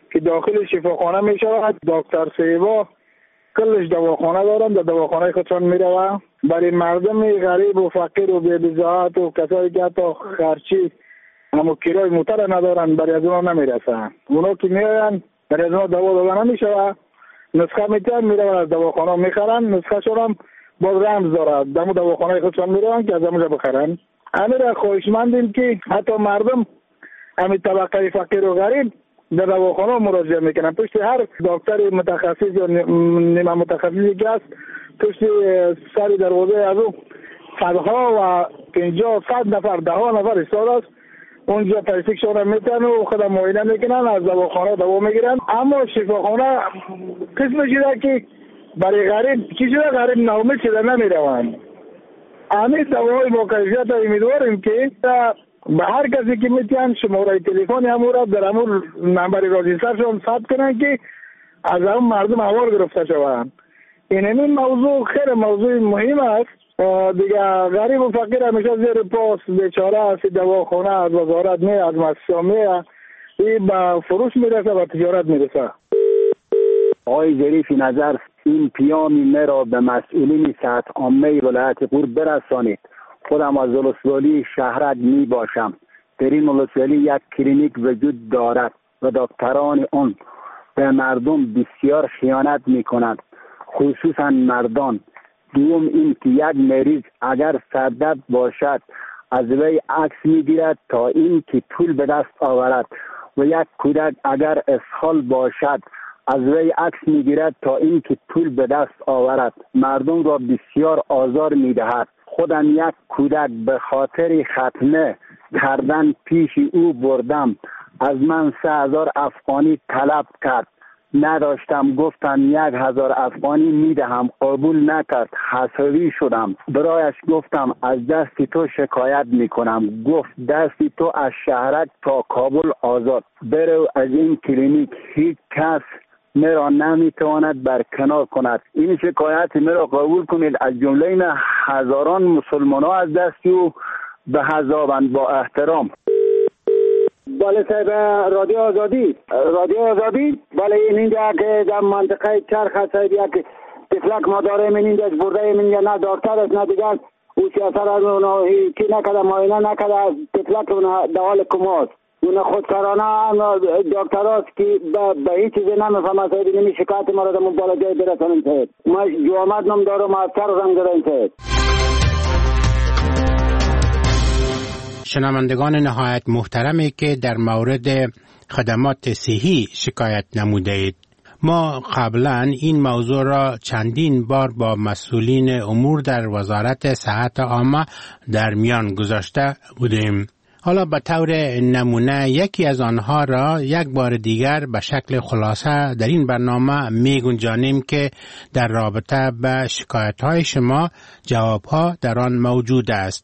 که داخل شفاخانه می شود. دکتر سیوا کلش دواخانه دارن، در دواخانه خودشان می روند. برای مردم غریب و فقیر و بی‌بضاعت و کسایی که حتی خرچی اما کرای موتر ندارن برای از اونا نمی رسند. اونا که می آیند برای از اونا دوا دادن نمی شود، نسخه میتن می روند از دواخانه می خرند، نسخه شون هم باز رمز دارد، دمو دواخانه خودشان می روند که از همونجا بخرن. امیر خواهشمندیم که حتی مردم همین طبقه فقیر و غریب در دواخانه مراجعه میکنن. پشت هر دکتر متخصص یا نیمه متخصصی که هست پشت سر دروازه از او صدها و 50-100 نفر 10 نفر استاد است. اونجا پیسکشون میتن و خود معاینه میکنن، از دواخانه دوا میگیرن. اما شفاخانه قسم شده که برای غریب چی شده، غریب ناامید شده نمیروند. همین دواهای با کیفیت امیدواریم که به هر کسی که میتونن شماره تلفن همون را در همون نمبر راجسترشون ثبت کنن که از اون مردم احوال گرفته شوند. این موضوع خیلی موضوع مهم است. دیگه غریب و فقیر همیشه زیر پاس بیچاره است. دواخانه از وزارت نه، از مؤسسه نه، این به فروش میرسه و تجارت میرسه. آقای ظریفی نظر این پیام مرا به مسئولین صحت عامه ولایت غور برسانید. خودم از ولسوالی شهرک می باشم. در این ولسوالی یک کلینیک وجود دارد و دکتران آن به مردم بسیار خیانت می کنند، خصوصا مردان. دوم این که یک مریض اگر سردرد باشد از وی عکس می گیرد تا این که طول به دست آورد و یک کودک اگر اسهال باشد از وی عکس می گیرد تا این که طول به دست آورد. مردم را بسیار آزار می دهد. خودم یک کودک به خاطر ختنه کردن پیش او بردم، از من 3000 افغانی طلب کرد، نداشتم، گفتم 1000 افغانی میدهم، قبول نکرد، حسابی شدم. برایش گفتم از دست تو شکایت میکنم، گفت دست تو از شهرک تا کابل آزاد، برو از این کلینیک، هیچ کس مرا نمیتواند برکنار کند. این شکایت مرا قبول کنید. از جمله این هزاران مسلمان ها از دست او به حذابند. با احترام. بله صاحب، رادیو آزادی. بله اینجا که در منطقه چرخ هست صاحب، یک تفلک ما داریم اینجا از برده اینجا، نه دکتر است نه دیگر او سیاست را کی نکده، معاینه نکده، تفلک دوال کماست. اون خودسرانه دکتر هاست که به هیچ چیزی نمیفهمه صاحب. اینمی شکایت ما را در بالا جای برسانیم صاحب. ما جوامت نم دارم، از سر رنگ داریم صاحب. شنوندگان نهایت محترمی که در مورد خدمات صحی شکایت نموده اید، ما قبلا این موضوع را چندین بار با مسئولین امور در وزارت صحت عامه در میان گذاشته بودیم. حالا به طور نمونه یکی از آنها را یک بار دیگر به شکل خلاصه در این برنامه می گنجانیم که در رابطه به شکایت‌های شما جوابها در آن موجود است.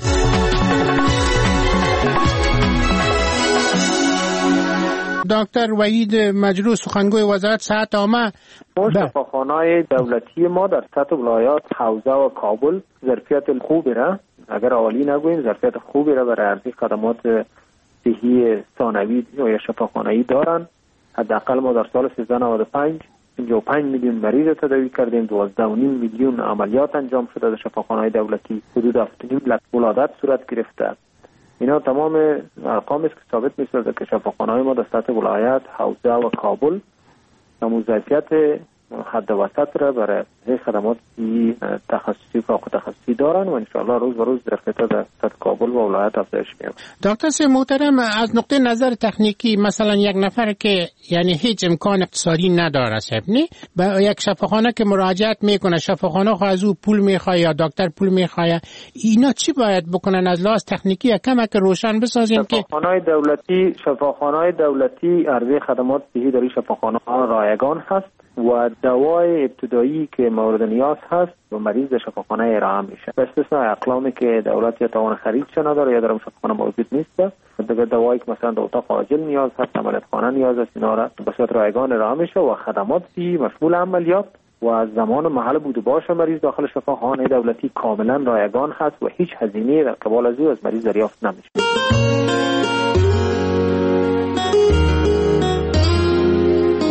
دکتر وحید مجروح، سخنگوی وزارت صحت عامه، شفاخانه‌های دولتی ما در سطح ولایات حوزه و کابل ظرفیت خوبی را، اگر عالی نگوییم ظرفیت خوبی را برای عرضه خدمات صحی ثانوی یا شفاخانه‌ای دارند. حداقل ما در سال 1395 55 میلیون مریض تداوی کردیم، 12.5 میلیون عملیات انجام شده در شفاخانه‌های دولتی، حدود 7.5 لک ولادت صورت گرفته. اینا تمام ارقام است که ثابت می‌سازه که شفاخانه‌های ما در سطح ولایت، حوزه و کابل ظرفیت حد وسط را برای خدمات تخصصی و تخصصی دارن و ان شاء الله روز به روز ظرفیت در سطح کابل و ولایت افزایش می‌یابد. دکتر سه محترم، از نقطه نظر تکنیکی مثلا یک نفر که یعنی هیچ امکان اقتصادی نداره نه به یک شفاخانه که مراجعت میکنه، شفاخانه خو از او پول میخواد یا دکتر پول میخواد، اینا چی باید بکنن از لحاظ تکنیکی کمک روشن بسازیم که شفاخانه‌های دولتی عرضه خدمات صحی در این شفاخانه‌ها رایگان هست و دوای ابتدایی که مورد نیاز هست و مریض در شفاخانه ارائه میشه، به استثناء اقلامی که دولت یا توان خریدش نداره یا در شفاخانه موجود نیست. دیگه دوایی که مثلا در اتاق عاجل نیاز هست، عملیات خانه نیاز هست، اینا را به صورت رایگان ارائه میشه و خدمات صحی مشمول عملیات و از زمان محل بود و باش مریض داخل شفاخانه دولتی کاملا رایگان هست و هیچ هزینه در قبال از او از مریض دریافت نمیشه.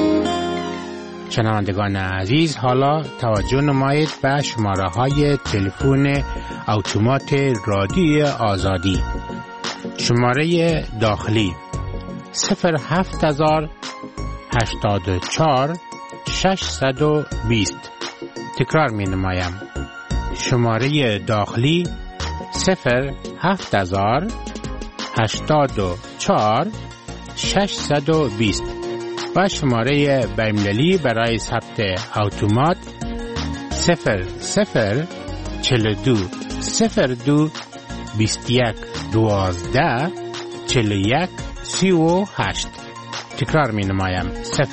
شنوندگان عزیز، حالا توجه نمایید به شماره های تلفن اتومات رادیو آزادی. شماره داخلی 07084 620. تکرار می نمایم. شماره داخلی 07084 620 و شماره بین‌المللی برای ثبت اتومات 0042 02 21 12 41 38. تکرار می نمایم.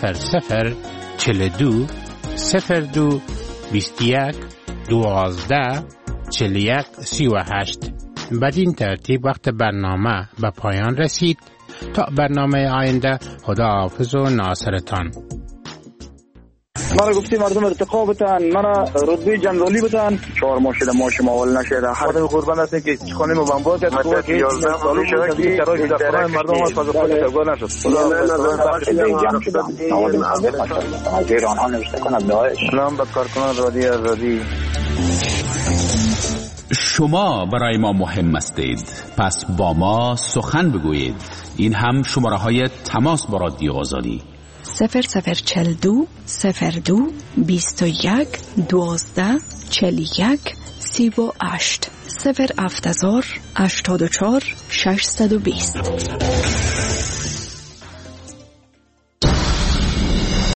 0042 02 21 12 41 38. بدین ترتیب وقت برنامه به پایان رسید. تا برنامه آینده، خدا حافظ و ناصرتان. مرا گفتی مردم ارتقا بتن، مرا رتبه جنرالی بتن. 4 ماه شده ماش معاول نشده. خودم قربان هستم که خانه ما بمبار کرد. مدت 11 سال شده که شرایط دفترهای مردم از فضا خود تگاه نشد. غیر آنها نوشته کند داعش. سلام به کارکنان رادیو آزادی. شما برای ما مهم هستید، پس با ما سخن بگویید. این هم شماره های تماس با رادیو آزادی 0042 02 21 12 41 38 070 84 620.